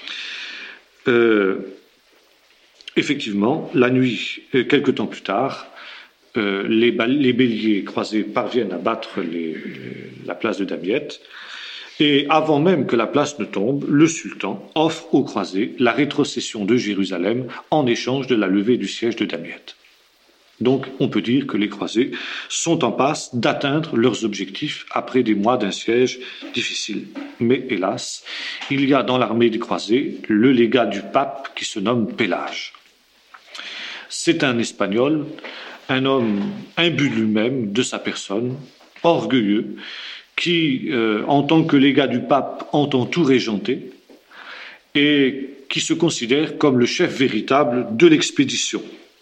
Euh, effectivement, la nuit, quelque temps plus tard, Euh, les, les béliers croisés parviennent à battre les, la place de Damiette Et avant même que la place ne tombe, le sultan offre aux croisés la rétrocession de Jérusalem en échange de la levée du siège de Damiette. Donc on peut dire que les croisés sont en passe d'atteindre leurs objectifs après des mois d'un siège difficile. Mais hélas, il y a dans l'armée des croisés le légat du pape qui se nomme Pélage. C'est un Espagnol, un homme imbu de lui-même, de sa personne, orgueilleux, qui, euh, en tant que légat du pape, entend tout régenter et qui se considère comme le chef véritable de l'expédition.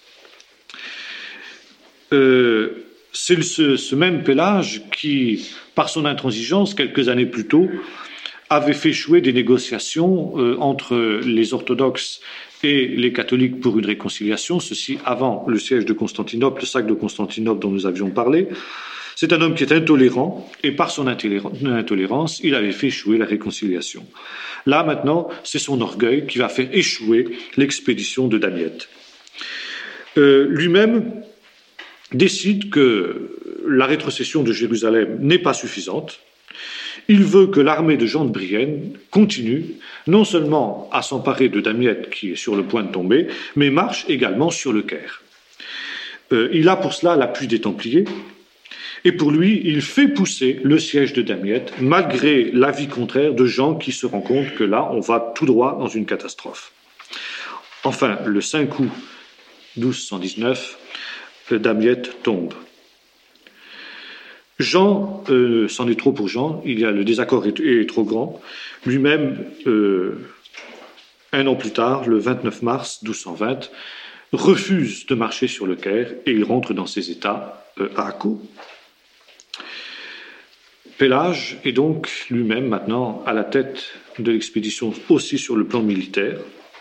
Euh, c'est ce, ce même Pélage qui, par son intransigeance, quelques années plus tôt, avait fait échouer des négociations euh, entre les orthodoxes et les catholiques pour une réconciliation, ceci avant le siège de Constantinople, le sac de Constantinople dont nous avions parlé. C'est un homme qui est intolérant, et par son intolérance, il avait fait échouer la réconciliation. Là, maintenant, c'est son orgueil qui va faire échouer l'expédition de Damiette. Euh, lui-même décide que la rétrocession de Jérusalem n'est pas suffisante. Il veut que l'armée de Jean de Brienne continue non seulement à s'emparer de Damiette qui est sur le point de tomber, mais marche également sur le Caire. Euh, il a pour cela l'appui des Templiers, et pour lui, il fait pousser le siège de Damiette, malgré l'avis contraire de gens qui se rendent compte que là, on va tout droit dans une catastrophe. Enfin, le cinq août douze cent dix-neuf, Damiette tombe. Jean, euh, c'en est trop pour Jean, il y a, le désaccord est, est trop grand. Lui-même, euh, un an plus tard, le vingt-neuf mars douze cent vingt, refuse de marcher sur le Caire et il rentre dans ses états euh, à Akko. Pélage est donc lui-même maintenant à la tête de l'expédition aussi sur le plan militaire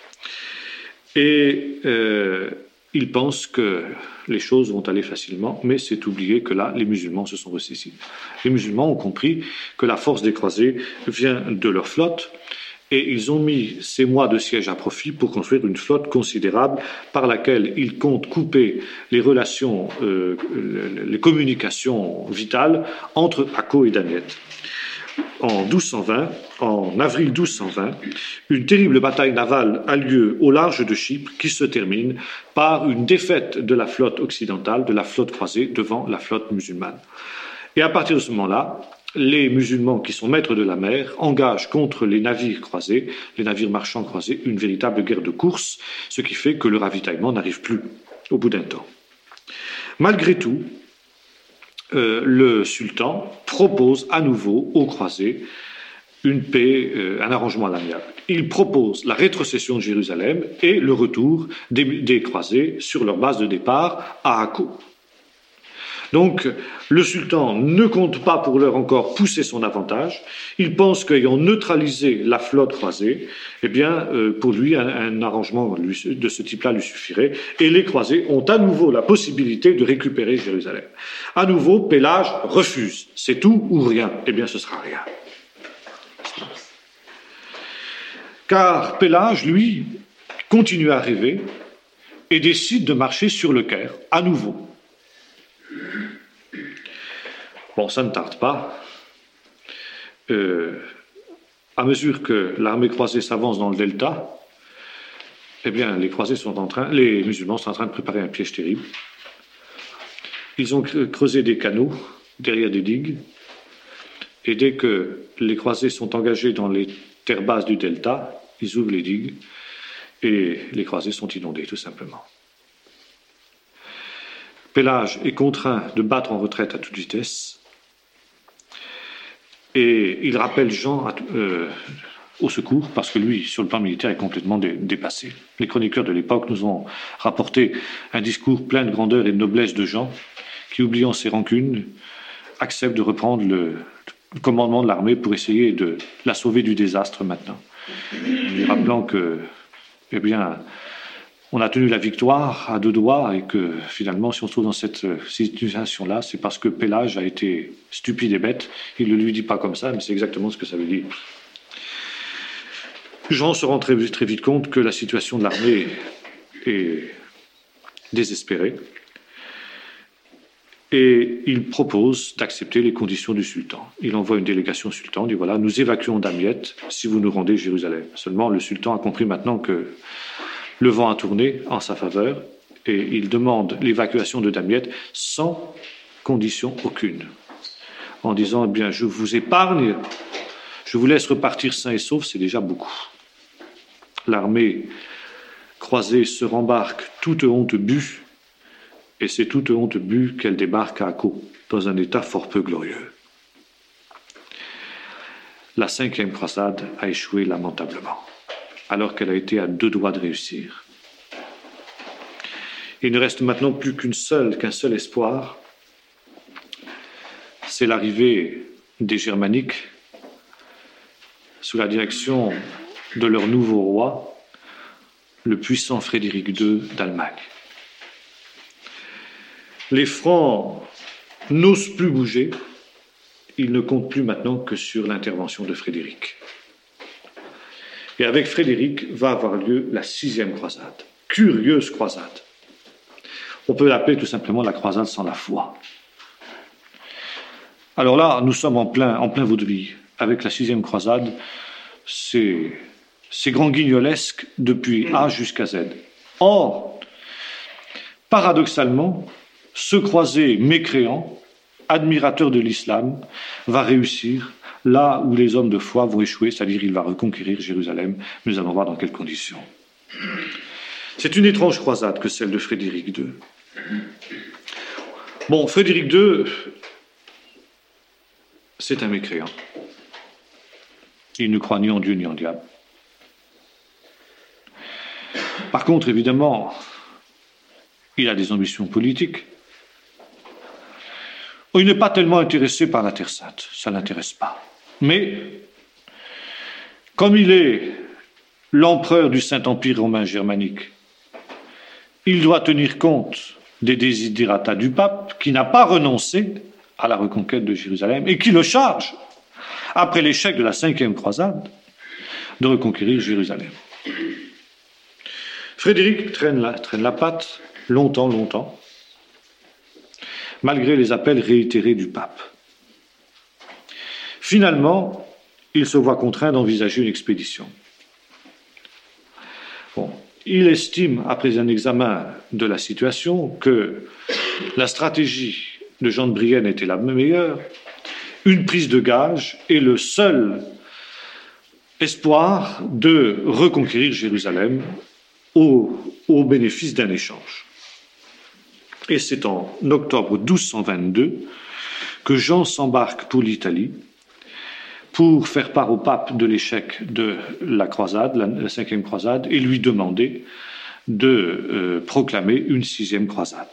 et euh, il pense que les choses vont aller facilement, mais c'est oublier que là, les musulmans se sont ressaisis. Les musulmans ont compris que la force des croisés vient de leur flotte, et ils ont mis ces mois de siège à profit pour construire une flotte considérable par laquelle ils comptent couper les relations, euh, les communications vitales entre Akko et Damiette. En douze cent vingt, en avril douze cent vingt, une terrible bataille navale a lieu au large de Chypre qui se termine par une défaite de la flotte occidentale, de la flotte croisée devant la flotte musulmane. Et à partir de ce moment-là, les musulmans qui sont maîtres de la mer engagent contre les navires croisés, les navires marchands croisés, une véritable guerre de course, ce qui fait que le ravitaillement n'arrive plus au bout d'un temps. Malgré tout, Euh, le sultan propose à nouveau aux croisés une paix, euh, un arrangement à l'amiable. Il propose la rétrocession de Jérusalem et le retour des, des croisés sur leur base de départ à Akko. Donc, le sultan ne compte pas pour l'heure encore pousser son avantage. Il pense qu'ayant neutralisé la flotte croisée, eh bien, euh, pour lui, un, un arrangement lui, de ce type-là lui suffirait. Et les croisés ont à nouveau la possibilité de récupérer Jérusalem. À nouveau, Pélage refuse. C'est tout ou rien. Eh bien, ce sera rien. Car Pélage, lui, continue à rêver et décide de marcher sur le Caire, à nouveau. Bon, ça ne tarde pas. Euh, à mesure que l'armée croisée s'avance dans le delta, eh bien, les croisés sont en train, les musulmans sont en train de préparer un piège terrible. Ils ont creusé des canaux derrière des digues, et dès que les croisés sont engagés dans les terres basses du delta, ils ouvrent les digues et les croisés sont inondés, tout simplement. Pélage est contraint de battre en retraite à toute vitesse et il rappelle Jean à, euh, au secours parce que lui, sur le plan militaire, est complètement dé- dépassé. Les chroniqueurs de l'époque nous ont rapporté un discours plein de grandeur et de noblesse de Jean qui, oubliant ses rancunes, accepte de reprendre le, le commandement de l'armée pour essayer de la sauver du désastre maintenant. Lui rappelant que, eh bien, on a tenu la victoire à deux doigts et que finalement, si on se trouve dans cette situation-là, c'est parce que Pélage a été stupide et bête. Il ne lui dit pas comme ça, mais c'est exactement ce que ça veut dire. Jean se rend très, très vite compte que la situation de l'armée est désespérée. et il propose d'accepter les conditions du sultan. Il envoie une délégation au sultan, dit voilà, nous évacuons Damiette si vous nous rendez Jérusalem. Seulement, le sultan a compris maintenant que le vent a tourné en sa faveur et il demande l'évacuation de Damiette sans condition aucune, en disant, eh bien, je vous épargne, je vous laisse repartir sain et sauf, c'est déjà beaucoup. L'armée croisée se rembarque toute honte bue, et c'est toute honte bue qu'elle débarque à Akko, dans un état fort peu glorieux. La cinquième croisade a échoué lamentablement, alors qu'elle a été à deux doigts de réussir. Il ne reste maintenant plus qu'une seule, qu'un seul espoir, c'est l'arrivée des Germaniques sous la direction de leur nouveau roi, le puissant Frédéric deux d'Allemagne. Les Francs n'osent plus bouger, ils ne comptent plus maintenant que sur l'intervention de Frédéric. Et avec Frédéric va avoir lieu la sixième croisade, curieuse croisade. On peut l'appeler tout simplement la croisade sans la foi. Alors là, nous sommes en plein, en plein vaudeville. Avec la sixième croisade, c'est, c'est grand guignolesque depuis A jusqu'à Z. Or, paradoxalement, ce croisé mécréant, admirateur de l'islam, va réussir là où les hommes de foi vont échouer, c'est-à-dire il va reconquérir Jérusalem. Nous allons voir dans quelles conditions. C'est une étrange croisade que celle de Frédéric deux. Bon, Frédéric deux, c'est un mécréant. Il ne croit ni en Dieu ni en diable. Par contre, évidemment, il a des ambitions politiques. Il n'est pas tellement intéressé par la Terre Sainte, ça ne l'intéresse pas. Mais, comme il est l'empereur du Saint-Empire romain germanique, il doit tenir compte des desiderata du pape, qui n'a pas renoncé à la reconquête de Jérusalem, et qui le charge, après l'échec de la cinquième croisade, de reconquérir Jérusalem. Frédéric traîne la, traîne la patte longtemps, longtemps, malgré les appels réitérés du pape. Finalement, il se voit contraint d'envisager une expédition. Bon, il estime, après un examen de la situation, que la stratégie de Jean de Brienne était la meilleure. Une prise de gage est le seul espoir de reconquérir Jérusalem au, au bénéfice d'un échange. Et c'est en octobre douze cent vingt-deux que Jean s'embarque pour l'Italie pour faire part au pape de l'échec de la croisade, la, la cinquième croisade, et lui demander de euh, proclamer une sixième croisade.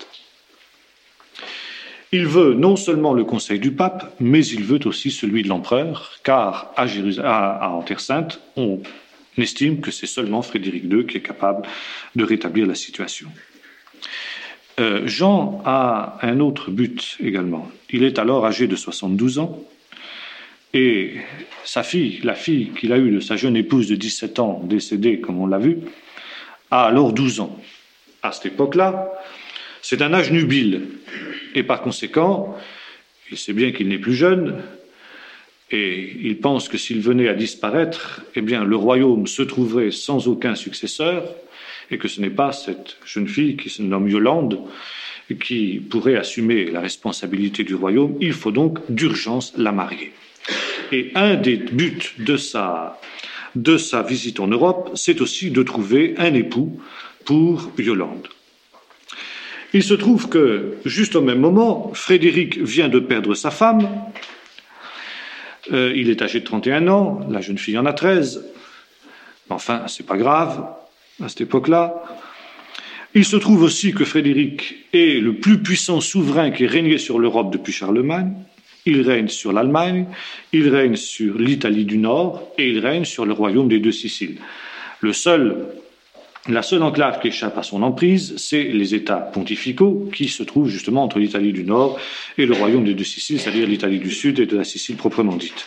Il veut non seulement le conseil du pape, mais il veut aussi celui de l'empereur, car à, Jérusalem, à, à en Terre Sainte, on estime que c'est seulement Frédéric deux qui est capable de rétablir la situation. Euh, Jean a un autre but également. Il est alors âgé de soixante-douze ans, et sa fille, la fille qu'il a eue de sa jeune épouse de dix-sept ans, décédée, comme on l'a vu, a alors douze ans. À cette époque-là, c'est un âge nubile. Et par conséquent, il sait bien qu'il n'est plus jeune, et il pense que s'il venait à disparaître, eh bien, le royaume se trouverait sans aucun successeur, et que ce n'est pas cette jeune fille qui se nomme Yolande qui pourrait assumer la responsabilité du royaume. Il faut donc d'urgence la marier. Et un des buts de sa, de sa visite en Europe, c'est aussi de trouver un époux pour Yolande. Il se trouve que, juste au même moment, Frédéric vient de perdre sa femme. Euh, il est âgé de trente et un ans, la jeune fille en a treize. Enfin, c'est pas grave, à cette époque-là. Il se trouve aussi que Frédéric est le plus puissant souverain qui ait régné sur l'Europe depuis Charlemagne. Il règne sur l'Allemagne, il règne sur l'Italie du Nord et il règne sur le royaume des deux Siciles. Le seul, la seule enclave qui échappe à son emprise, c'est les États pontificaux qui se trouvent justement entre l'Italie du Nord et le royaume des deux Siciles, c'est-à-dire l'Italie du Sud et de la Sicile proprement dite.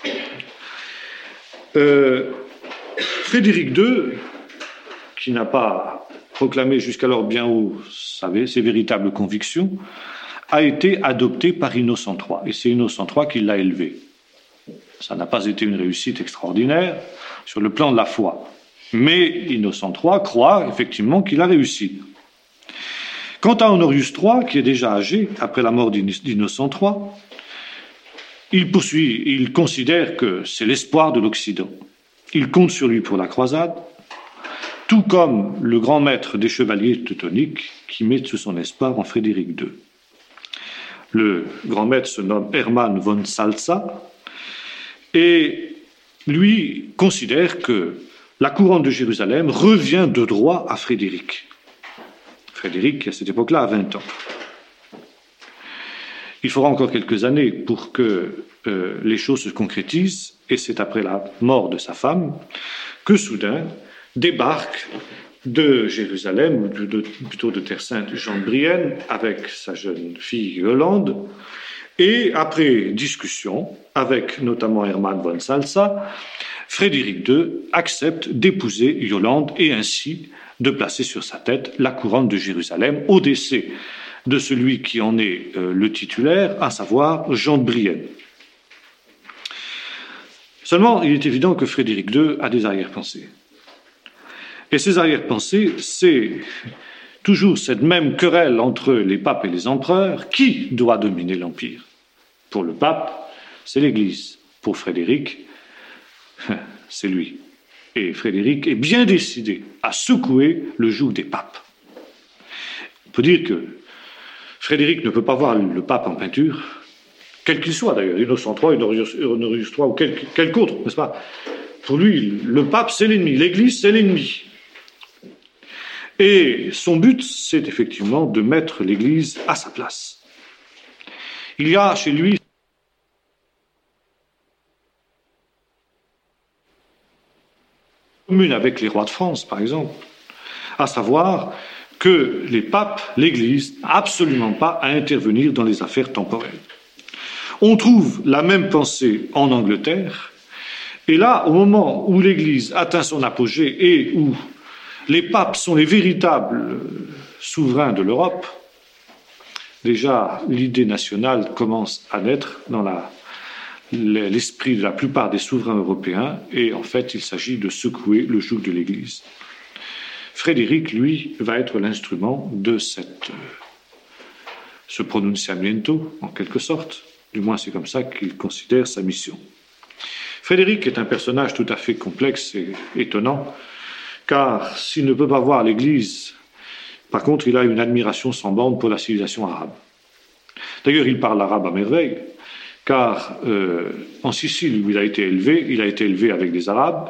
Euh, Frédéric deux, qui n'a pas proclamé jusqu'alors bien haut ses véritables convictions, a été adopté par Innocent trois, et c'est Innocent trois qui l'a élevé. Ça n'a pas été une réussite extraordinaire sur le plan de la foi, mais Innocent trois croit effectivement qu'il a réussi. Quant à Honorius trois, qui est déjà âgé, après la mort d'Innocent trois, il poursuit, il considère que c'est l'espoir de l'Occident. Il compte sur lui pour la croisade, tout comme le grand maître des chevaliers teutoniques qui met tout son espoir en Frédéric deux. Le grand maître se nomme Hermann von Salza et lui considère que la couronne de Jérusalem revient de droit à Frédéric. Frédéric, qui à cette époque-là, a vingt ans. Il faudra encore quelques années pour que euh, les choses se concrétisent, et c'est après la mort de sa femme que soudain débarque de Jérusalem, ou de, de, plutôt de Terre Sainte, Jean de Brienne, avec sa jeune fille Yolande, et après discussion avec notamment Hermann von Salza, Frédéric deux accepte d'épouser Yolande et ainsi de placer sur sa tête la couronne de Jérusalem au décès de celui qui en est euh, le titulaire, à savoir Jean de Brienne. Seulement, il est évident que Frédéric deux a des arrière-pensées. Et ces arrière-pensées, c'est toujours cette même querelle entre les papes et les empereurs. Qui doit dominer l'Empire? Pour le pape, c'est l'Église. Pour Frédéric, c'est lui. Et Frédéric est bien décidé à secouer le joug des papes. On peut dire que Frédéric ne peut pas voir le pape en peinture, quel qu'il soit d'ailleurs, Innocent trois, Honorius trois ou quel, quelque autre, n'est-ce pas? Pour lui, le pape c'est l'ennemi, l'Église c'est l'ennemi. Et son but, c'est effectivement de mettre l'Église à sa place. Il y a chez lui commune avec les rois de France, par exemple, à savoir que les papes, l'Église, n'ont absolument pas à intervenir dans les affaires temporelles. On trouve la même pensée en Angleterre, et là, au moment où l'Église atteint son apogée et où les papes sont les véritables souverains de l'Europe, déjà l'idée nationale commence à naître dans la, l'esprit de la plupart des souverains européens, et en fait, il s'agit de secouer le joug de l'Église. Frédéric, lui, va être l'instrument de cette, ce pronunciamiento, en quelque sorte. Du moins, c'est comme ça qu'il considère sa mission. Frédéric est un personnage tout à fait complexe et étonnant, car s'il ne peut pas voir l'Église, par contre, il a une admiration sans borne pour la civilisation arabe. D'ailleurs, il parle arabe à merveille, car euh, en Sicile, où il a été élevé, il a été élevé avec des Arabes,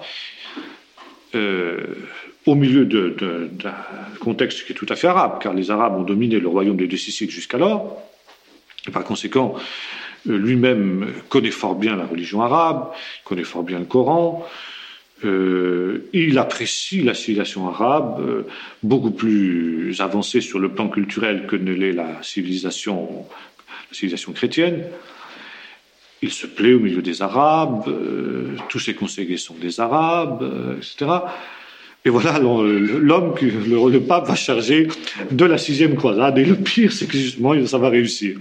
euh, au milieu de, de, d'un contexte qui est tout à fait arabe, car les Arabes ont dominé le royaume des deux Siciles jusqu'alors, et par conséquent, lui-même connaît fort bien la religion arabe, connaît fort bien le Coran, euh, il apprécie la civilisation arabe, euh, beaucoup plus avancée sur le plan culturel que ne l'est la civilisation, la civilisation chrétienne. Il se plaît au milieu des Arabes, euh, tous ses conseillers sont des Arabes, euh, et cetera. Et voilà l'homme que le, le pape va charger de la sixième croisade. Et le pire, c'est que justement, ça va réussir.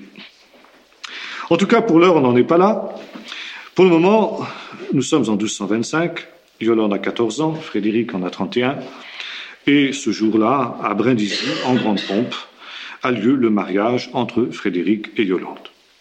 En tout cas, pour l'heure, on n'en est pas là. Pour le moment, nous sommes en douze cent vingt-cinq. Yolande a quatorze ans, Frédéric en a trente et un. Et ce jour-là, à Brindisi, en grande pompe, a lieu le mariage entre Frédéric et Yolande.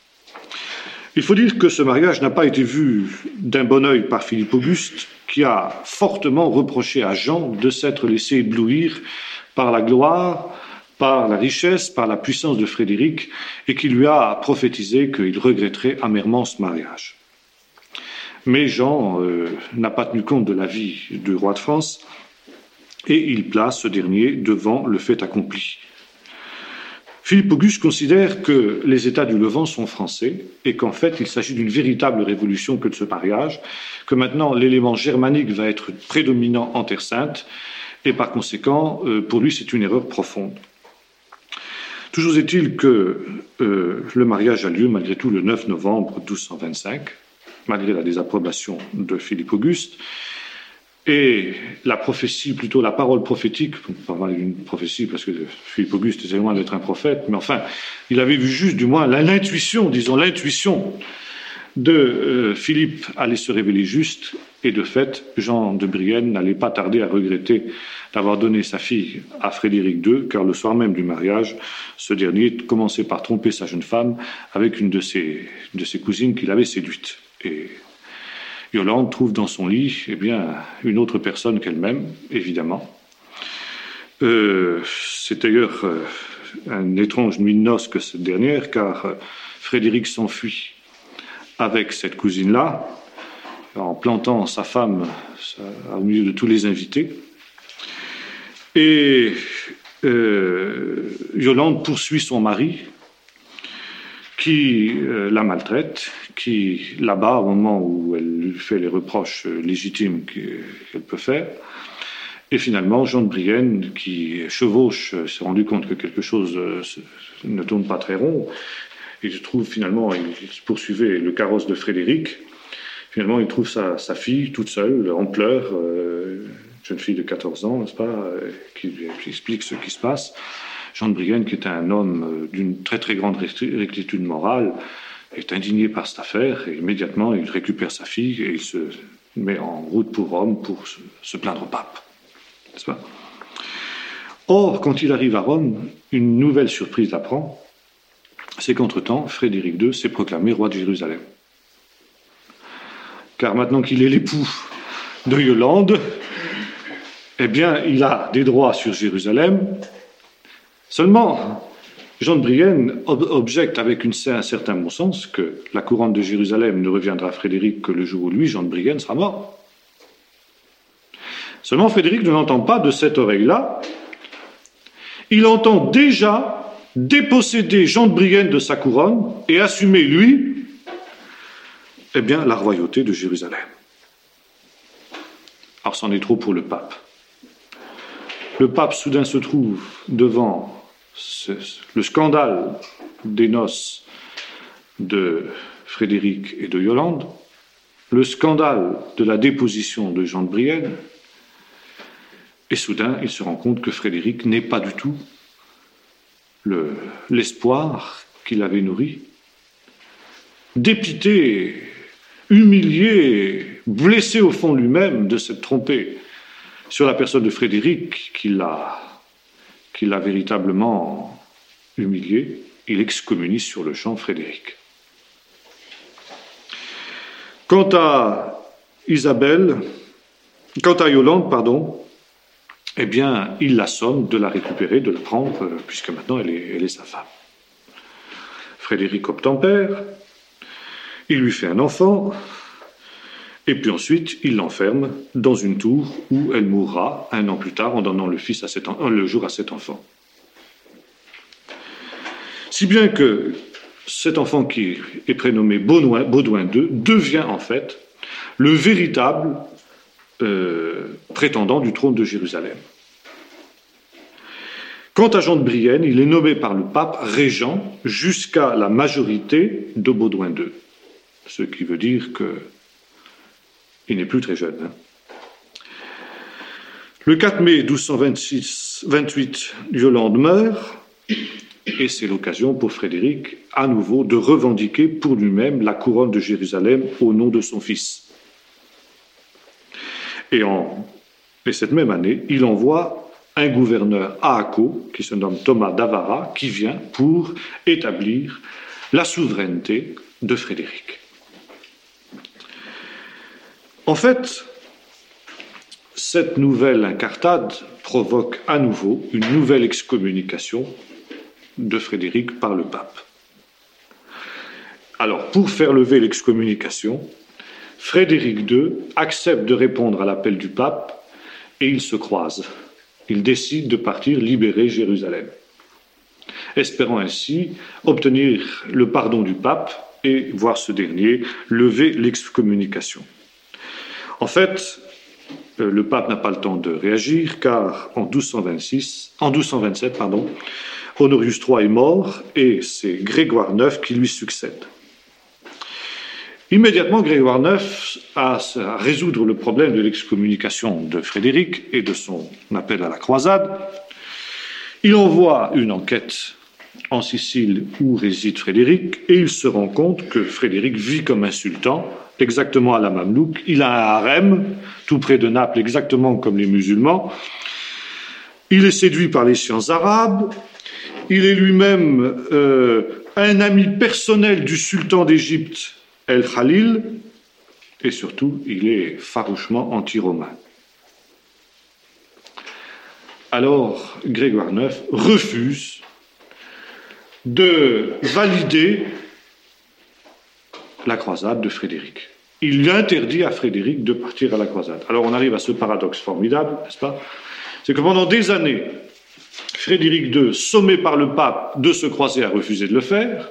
Il faut dire que ce mariage n'a pas été vu d'un bon œil par Philippe Auguste, qui a fortement reproché à Jean de s'être laissé éblouir par la gloire, par la richesse, par la puissance de Frédéric, et qui lui a prophétisé qu'il regretterait amèrement ce mariage. Mais Jean euh, n'a pas tenu compte de l'avis du roi de France, et il place ce dernier devant le fait accompli. Philippe Auguste considère que les États du Levant sont français et qu'en fait il s'agit d'une véritable révolution que de ce mariage, que maintenant l'élément germanique va être prédominant en Terre Sainte et par conséquent euh, pour lui c'est une erreur profonde. Toujours est-il que euh, le mariage a lieu malgré tout le neuf novembre douze cent vingt-cinq, malgré la désapprobation de Philippe Auguste, Et la prophétie, plutôt la parole prophétique, pas mal d'une prophétie parce que Philippe Auguste était loin d'être un prophète, mais enfin, il avait vu juste, du moins, l'intuition, disons, l'intuition de euh, Philippe allait se révéler juste, et de fait, Jean de Brienne n'allait pas tarder à regretter d'avoir donné sa fille à Frédéric deux, car le soir même du mariage, ce dernier commençait par tromper sa jeune femme avec une de ses, de ses cousines qu'il avait séduite. Et Yolande trouve dans son lit, eh bien, une autre personne qu'elle-même, évidemment. Euh, c'est d'ailleurs euh, une étrange nuit de noces que cette dernière, car euh, Frédéric s'enfuit avec cette cousine-là, en plantant sa femme au milieu de tous les invités. Et euh, Yolande poursuit son mari, qui euh, la maltraite, qui l'abat au moment où elle lui fait les reproches légitimes qu'elle peut faire. Et finalement, Jean de Brienne, qui chevauche, s'est rendu compte que quelque chose euh, ne tourne pas très rond. Il trouve finalement, il poursuivait le carrosse de Frédéric. Finalement, il trouve sa, sa fille toute seule, en pleurs, euh, jeune fille de quatorze ans, n'est-ce pas, euh, qui lui explique ce qui se passe. Jean de Brienne, qui est un homme d'une très très grande rectitude morale, est indigné par cette affaire et immédiatement il récupère sa fille et il se met en route pour Rome pour se, se plaindre au pape. N'est-ce pas ? Or, quand il arrive à Rome, une nouvelle surprise l'apprend, c'est qu'entre-temps, Frédéric deux s'est proclamé roi de Jérusalem. Car maintenant qu'il est l'époux de Yolande, eh bien, il a des droits sur Jérusalem. Seulement, Jean de Brienne objecte avec une, un certain bon sens que la couronne de Jérusalem ne reviendra à Frédéric que le jour où lui, Jean de Brienne, sera mort. Seulement, Frédéric ne l'entend pas de cette oreille-là. Il entend déjà déposséder Jean de Brienne de sa couronne et assumer, lui, eh bien, la royauté de Jérusalem. Alors, c'en est trop pour le pape. Le pape, soudain, se trouve devant le scandale des noces de Frédéric et de Yolande, le scandale de la déposition de Jean de Brienne, et soudain il se rend compte que Frédéric n'est pas du tout le, l'espoir qu'il avait nourri. Dépité, humilié, blessé au fond lui-même de s'être trompé sur la personne de Frédéric qui l'a qu'il l'a véritablement humilié, il excommunie sur le champ Frédéric. Quant à Isabelle, quant à Yolande, pardon, eh bien, il la somme de la récupérer, de la prendre, puisque maintenant elle est, elle est sa femme. Frédéric obtempère, il lui fait un enfant, et puis ensuite, il l'enferme dans une tour où elle mourra un an plus tard en donnant le, fils à cet en... le jour à cet enfant. Si bien que cet enfant qui est prénommé Baudouin, Baudouin deux devient en fait le véritable euh, prétendant du trône de Jérusalem. Quant à Jean de Brienne, il est nommé par le pape régent jusqu'à la majorité de Baudouin deux, ce qui veut dire que il n'est plus très jeune. Hein. Le quatre mai douze cent vingt-huit, Yolande meurt, et c'est l'occasion pour Frédéric, à nouveau, de revendiquer pour lui-même la couronne de Jérusalem au nom de son fils. Et, en, et cette même année, il envoie un gouverneur à Akko, qui se nomme Thomas d'Avara, qui vient pour établir la souveraineté de Frédéric. En fait, cette nouvelle incartade provoque à nouveau une nouvelle excommunication de Frédéric par le pape. Alors, pour faire lever l'excommunication, Frédéric deux accepte de répondre à l'appel du pape et ils se croisent. Ils décident de partir libérer Jérusalem, espérant ainsi obtenir le pardon du pape et voir ce dernier lever l'excommunication. En fait, le pape n'a pas le temps de réagir, car en douze cent vingt-six, en douze cent vingt-sept, pardon, Honorius trois est mort et c'est Grégoire neuf qui lui succède. Immédiatement, Grégoire neuf a à résoudre le problème de l'excommunication de Frédéric et de son appel à la croisade. Il envoie une enquête en Sicile où réside Frédéric et il se rend compte que Frédéric vit comme un sultan, exactement à la Mamelouk. Il a un harem tout près de Naples, exactement comme les musulmans. Il est séduit par les sciences arabes. Il est lui-même euh, un ami personnel du sultan d'Égypte, El Khalil, et surtout, il est farouchement anti-romain. Alors, Grégoire neuf refuse de valider la croisade de Frédéric. Il interdit à Frédéric de partir à la croisade. Alors, on arrive à ce paradoxe formidable, n'est-ce pas? C'est que pendant des années, Frédéric deux, sommé par le pape de se croiser, a refusé de le faire.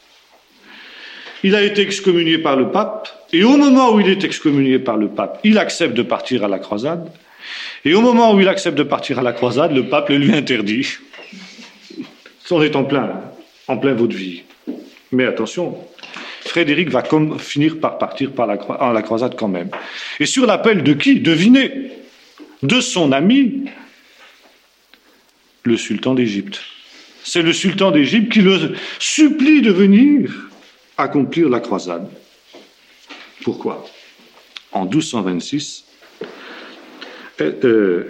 Il a été excommunié par le pape, et au moment où il est excommunié par le pape, il accepte de partir à la croisade, et au moment où il accepte de partir à la croisade, le pape le lui interdit. On est en plein, en plein vaudeville. Mais attention, Frédéric va comme finir par partir par la, à la croisade quand même. Et sur l'appel de qui? Devinez, de son ami, le sultan d'Égypte. C'est le sultan d'Égypte qui le supplie de venir accomplir la croisade. Pourquoi? En douze cent vingt-six, euh,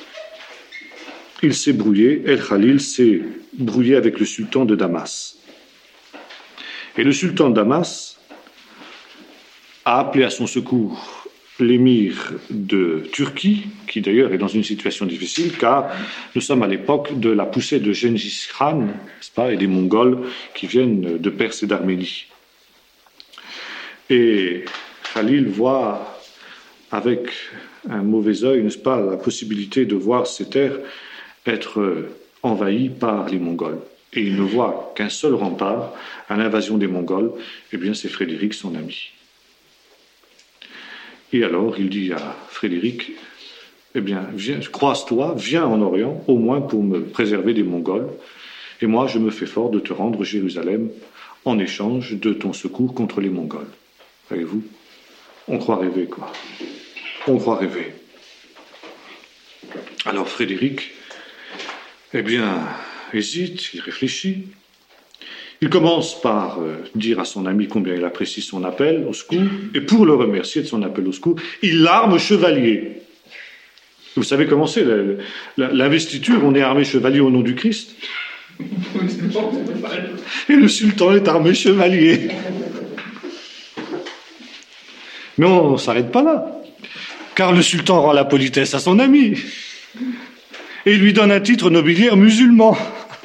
il s'est brouillé, El Khalil s'est brouillé avec le sultan de Damas. Et le sultan de Damas a appelé à son secours l'émir de Turquie, qui d'ailleurs est dans une situation difficile, car nous sommes à l'époque de la poussée de Gengis Khan, n'est-ce pas, et des Mongols qui viennent de Perse et d'Arménie. Et Khalil voit avec un mauvais œil, n'est-ce pas, la possibilité de voir ces terres être envahies par les Mongols. Et il ne voit qu'un seul rempart à l'invasion des Mongols, eh bien c'est Frédéric, son ami. Et alors, il dit à Frédéric, eh bien, viens, croise-toi, viens en Orient, au moins pour me préserver des Mongols, et moi, je me fais fort de te rendre Jérusalem en échange de ton secours contre les Mongols. Voyez-vous, on croit rêver, quoi. On croit rêver. Alors, Frédéric, eh bien, hésite, il réfléchit. Il commence par euh, dire à son ami combien il apprécie son appel au secours, et pour le remercier de son appel au secours, il l'arme chevalier. Vous savez comment c'est, l'investiture, on est armé chevalier au nom du Christ. Et le sultan est armé chevalier. Mais on ne s'arrête pas là, car le sultan rend la politesse à son ami, et lui donne un titre nobiliaire musulman.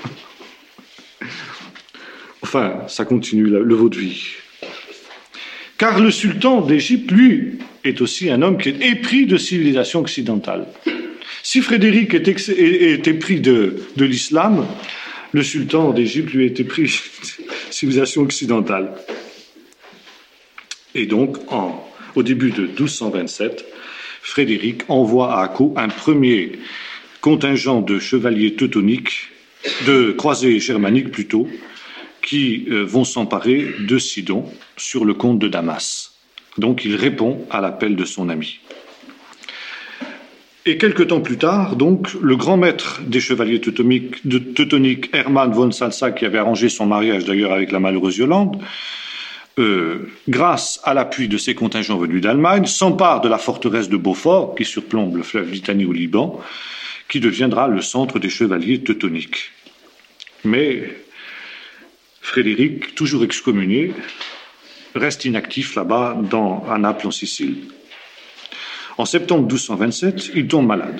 Enfin, ça continue le vaudeville. Car le sultan d'Égypte, lui, est aussi un homme qui est épris de civilisation occidentale. Si Frédéric est, ex- est épris de, de l'islam, le sultan d'Égypte, lui, est épris de civilisation occidentale. Et donc, en, au début de douze cent vingt-sept, Frédéric envoie à Akko un premier contingent de chevaliers teutoniques, de croisés germaniques plutôt, qui euh, vont s'emparer de Sidon sur le comte de Damas. Donc il répond à l'appel de son ami. Et quelque temps plus tard, donc, le grand maître des chevaliers teutoniques, de, teutoniques Hermann von Salza, qui avait arrangé son mariage d'ailleurs avec la malheureuse Yolande, euh, grâce à l'appui de ses contingents venus d'Allemagne, s'empare de la forteresse de Beaufort, qui surplombe le fleuve Litanie au Liban, qui deviendra le centre des chevaliers teutoniques. Mais Frédéric, toujours excommunié, reste inactif là-bas, dans, à Naples, en Sicile. En septembre douze cent vingt-sept, il tombe malade.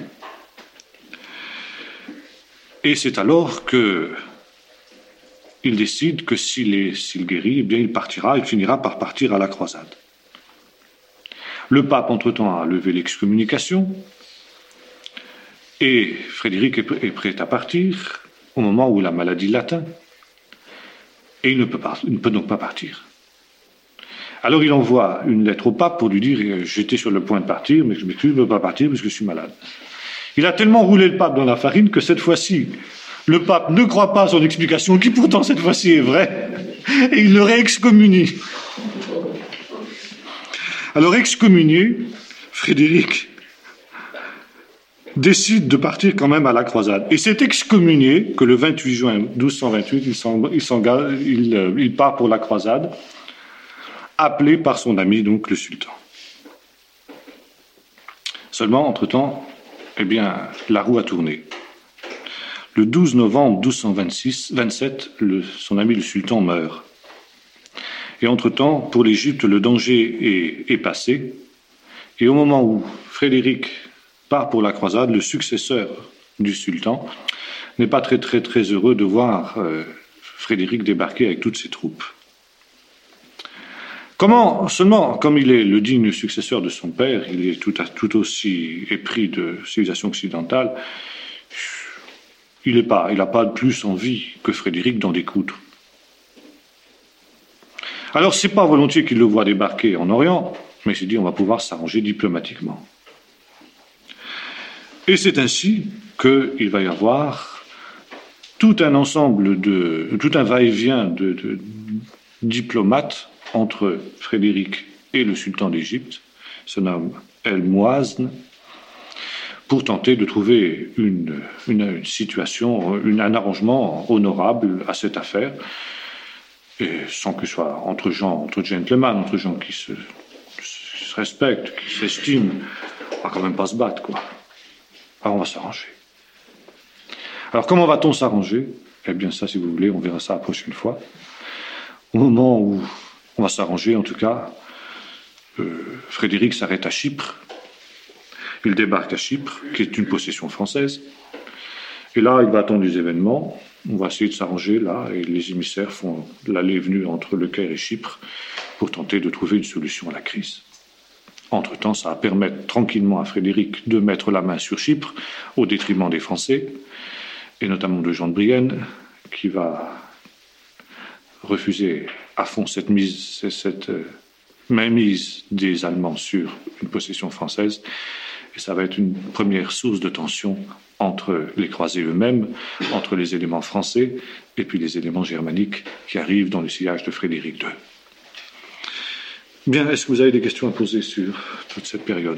Et c'est alors que il décide que s'il est, s'il guérit, eh bien il partira, il finira par partir à la croisade. Le pape, entre-temps, a levé l'excommunication, et Frédéric est prêt à partir au moment où la maladie l'atteint. Et il ne peut pas, il ne peut donc pas partir. Alors il envoie une lettre au pape pour lui dire « J'étais sur le point de partir, mais je m'excuse, je ne peux pas partir parce que je suis malade. » Il a tellement roulé le pape dans la farine que cette fois-ci, le pape ne croit pas à son explication, qui pourtant cette fois-ci est vraie, et il le réexcommunie. Alors, excommunié, Frédéric décide de partir quand même à la croisade. Et c'est excommunié que le vingt-huit juin douze cent vingt-huit, il, il, il, il part pour la croisade, appelé par son ami, donc le sultan. Seulement, entre-temps, eh bien, la roue a tourné. Le douze novembre douze cent vingt-six, vingt-sept, le, son ami le sultan meurt. Et entre-temps, pour l'Égypte, le danger est, est passé. Et au moment où Frédéric part pour la croisade, le successeur du sultan n'est pas très très très heureux de voir euh, Frédéric débarquer avec toutes ses troupes. Comment, seulement, comme il est le digne successeur de son père, il est tout, à, tout aussi épris de civilisation occidentale, il n'a pas, il n'a pas plus envie que Frédéric d'en découdre. Alors, c'est pas volontiers qu'il le voit débarquer en Orient, mais il s'est dit on va pouvoir s'arranger diplomatiquement. Et c'est ainsi qu'il va y avoir tout un ensemble de, tout un va-et-vient de, de diplomates entre Frédéric et le sultan d'Égypte, se nomme El Mouazn, pour tenter de trouver une, une, une situation, une, un arrangement honorable à cette affaire, et sans que ce soit entre gens, entre gentlemen, entre gens qui se, se respectent, qui s'estiment, on va quand même pas se battre, quoi. Alors on va s'arranger. Alors comment va-t-on s'arranger? Eh bien ça, si vous voulez, on verra ça la prochaine fois. Au moment où on va s'arranger, en tout cas, euh, Frédéric s'arrête à Chypre. Il débarque à Chypre, qui est une possession française. Et là, il va attendre des événements. On va essayer de s'arranger là, et les émissaires font l'aller et venue entre le Caire et Chypre pour tenter de trouver une solution à la crise. Entre-temps, ça va permettre tranquillement à Frédéric de mettre la main sur Chypre au détriment des Français, et notamment de Jean de Brienne, qui va refuser à fond cette mise, cette mainmise des Allemands sur une possession française. Et ça va être une première source de tension entre les croisés eux-mêmes, entre les éléments français et puis les éléments germaniques qui arrivent dans le sillage de Frédéric deux. Bien, est-ce que vous avez des questions à poser sur toute cette période ?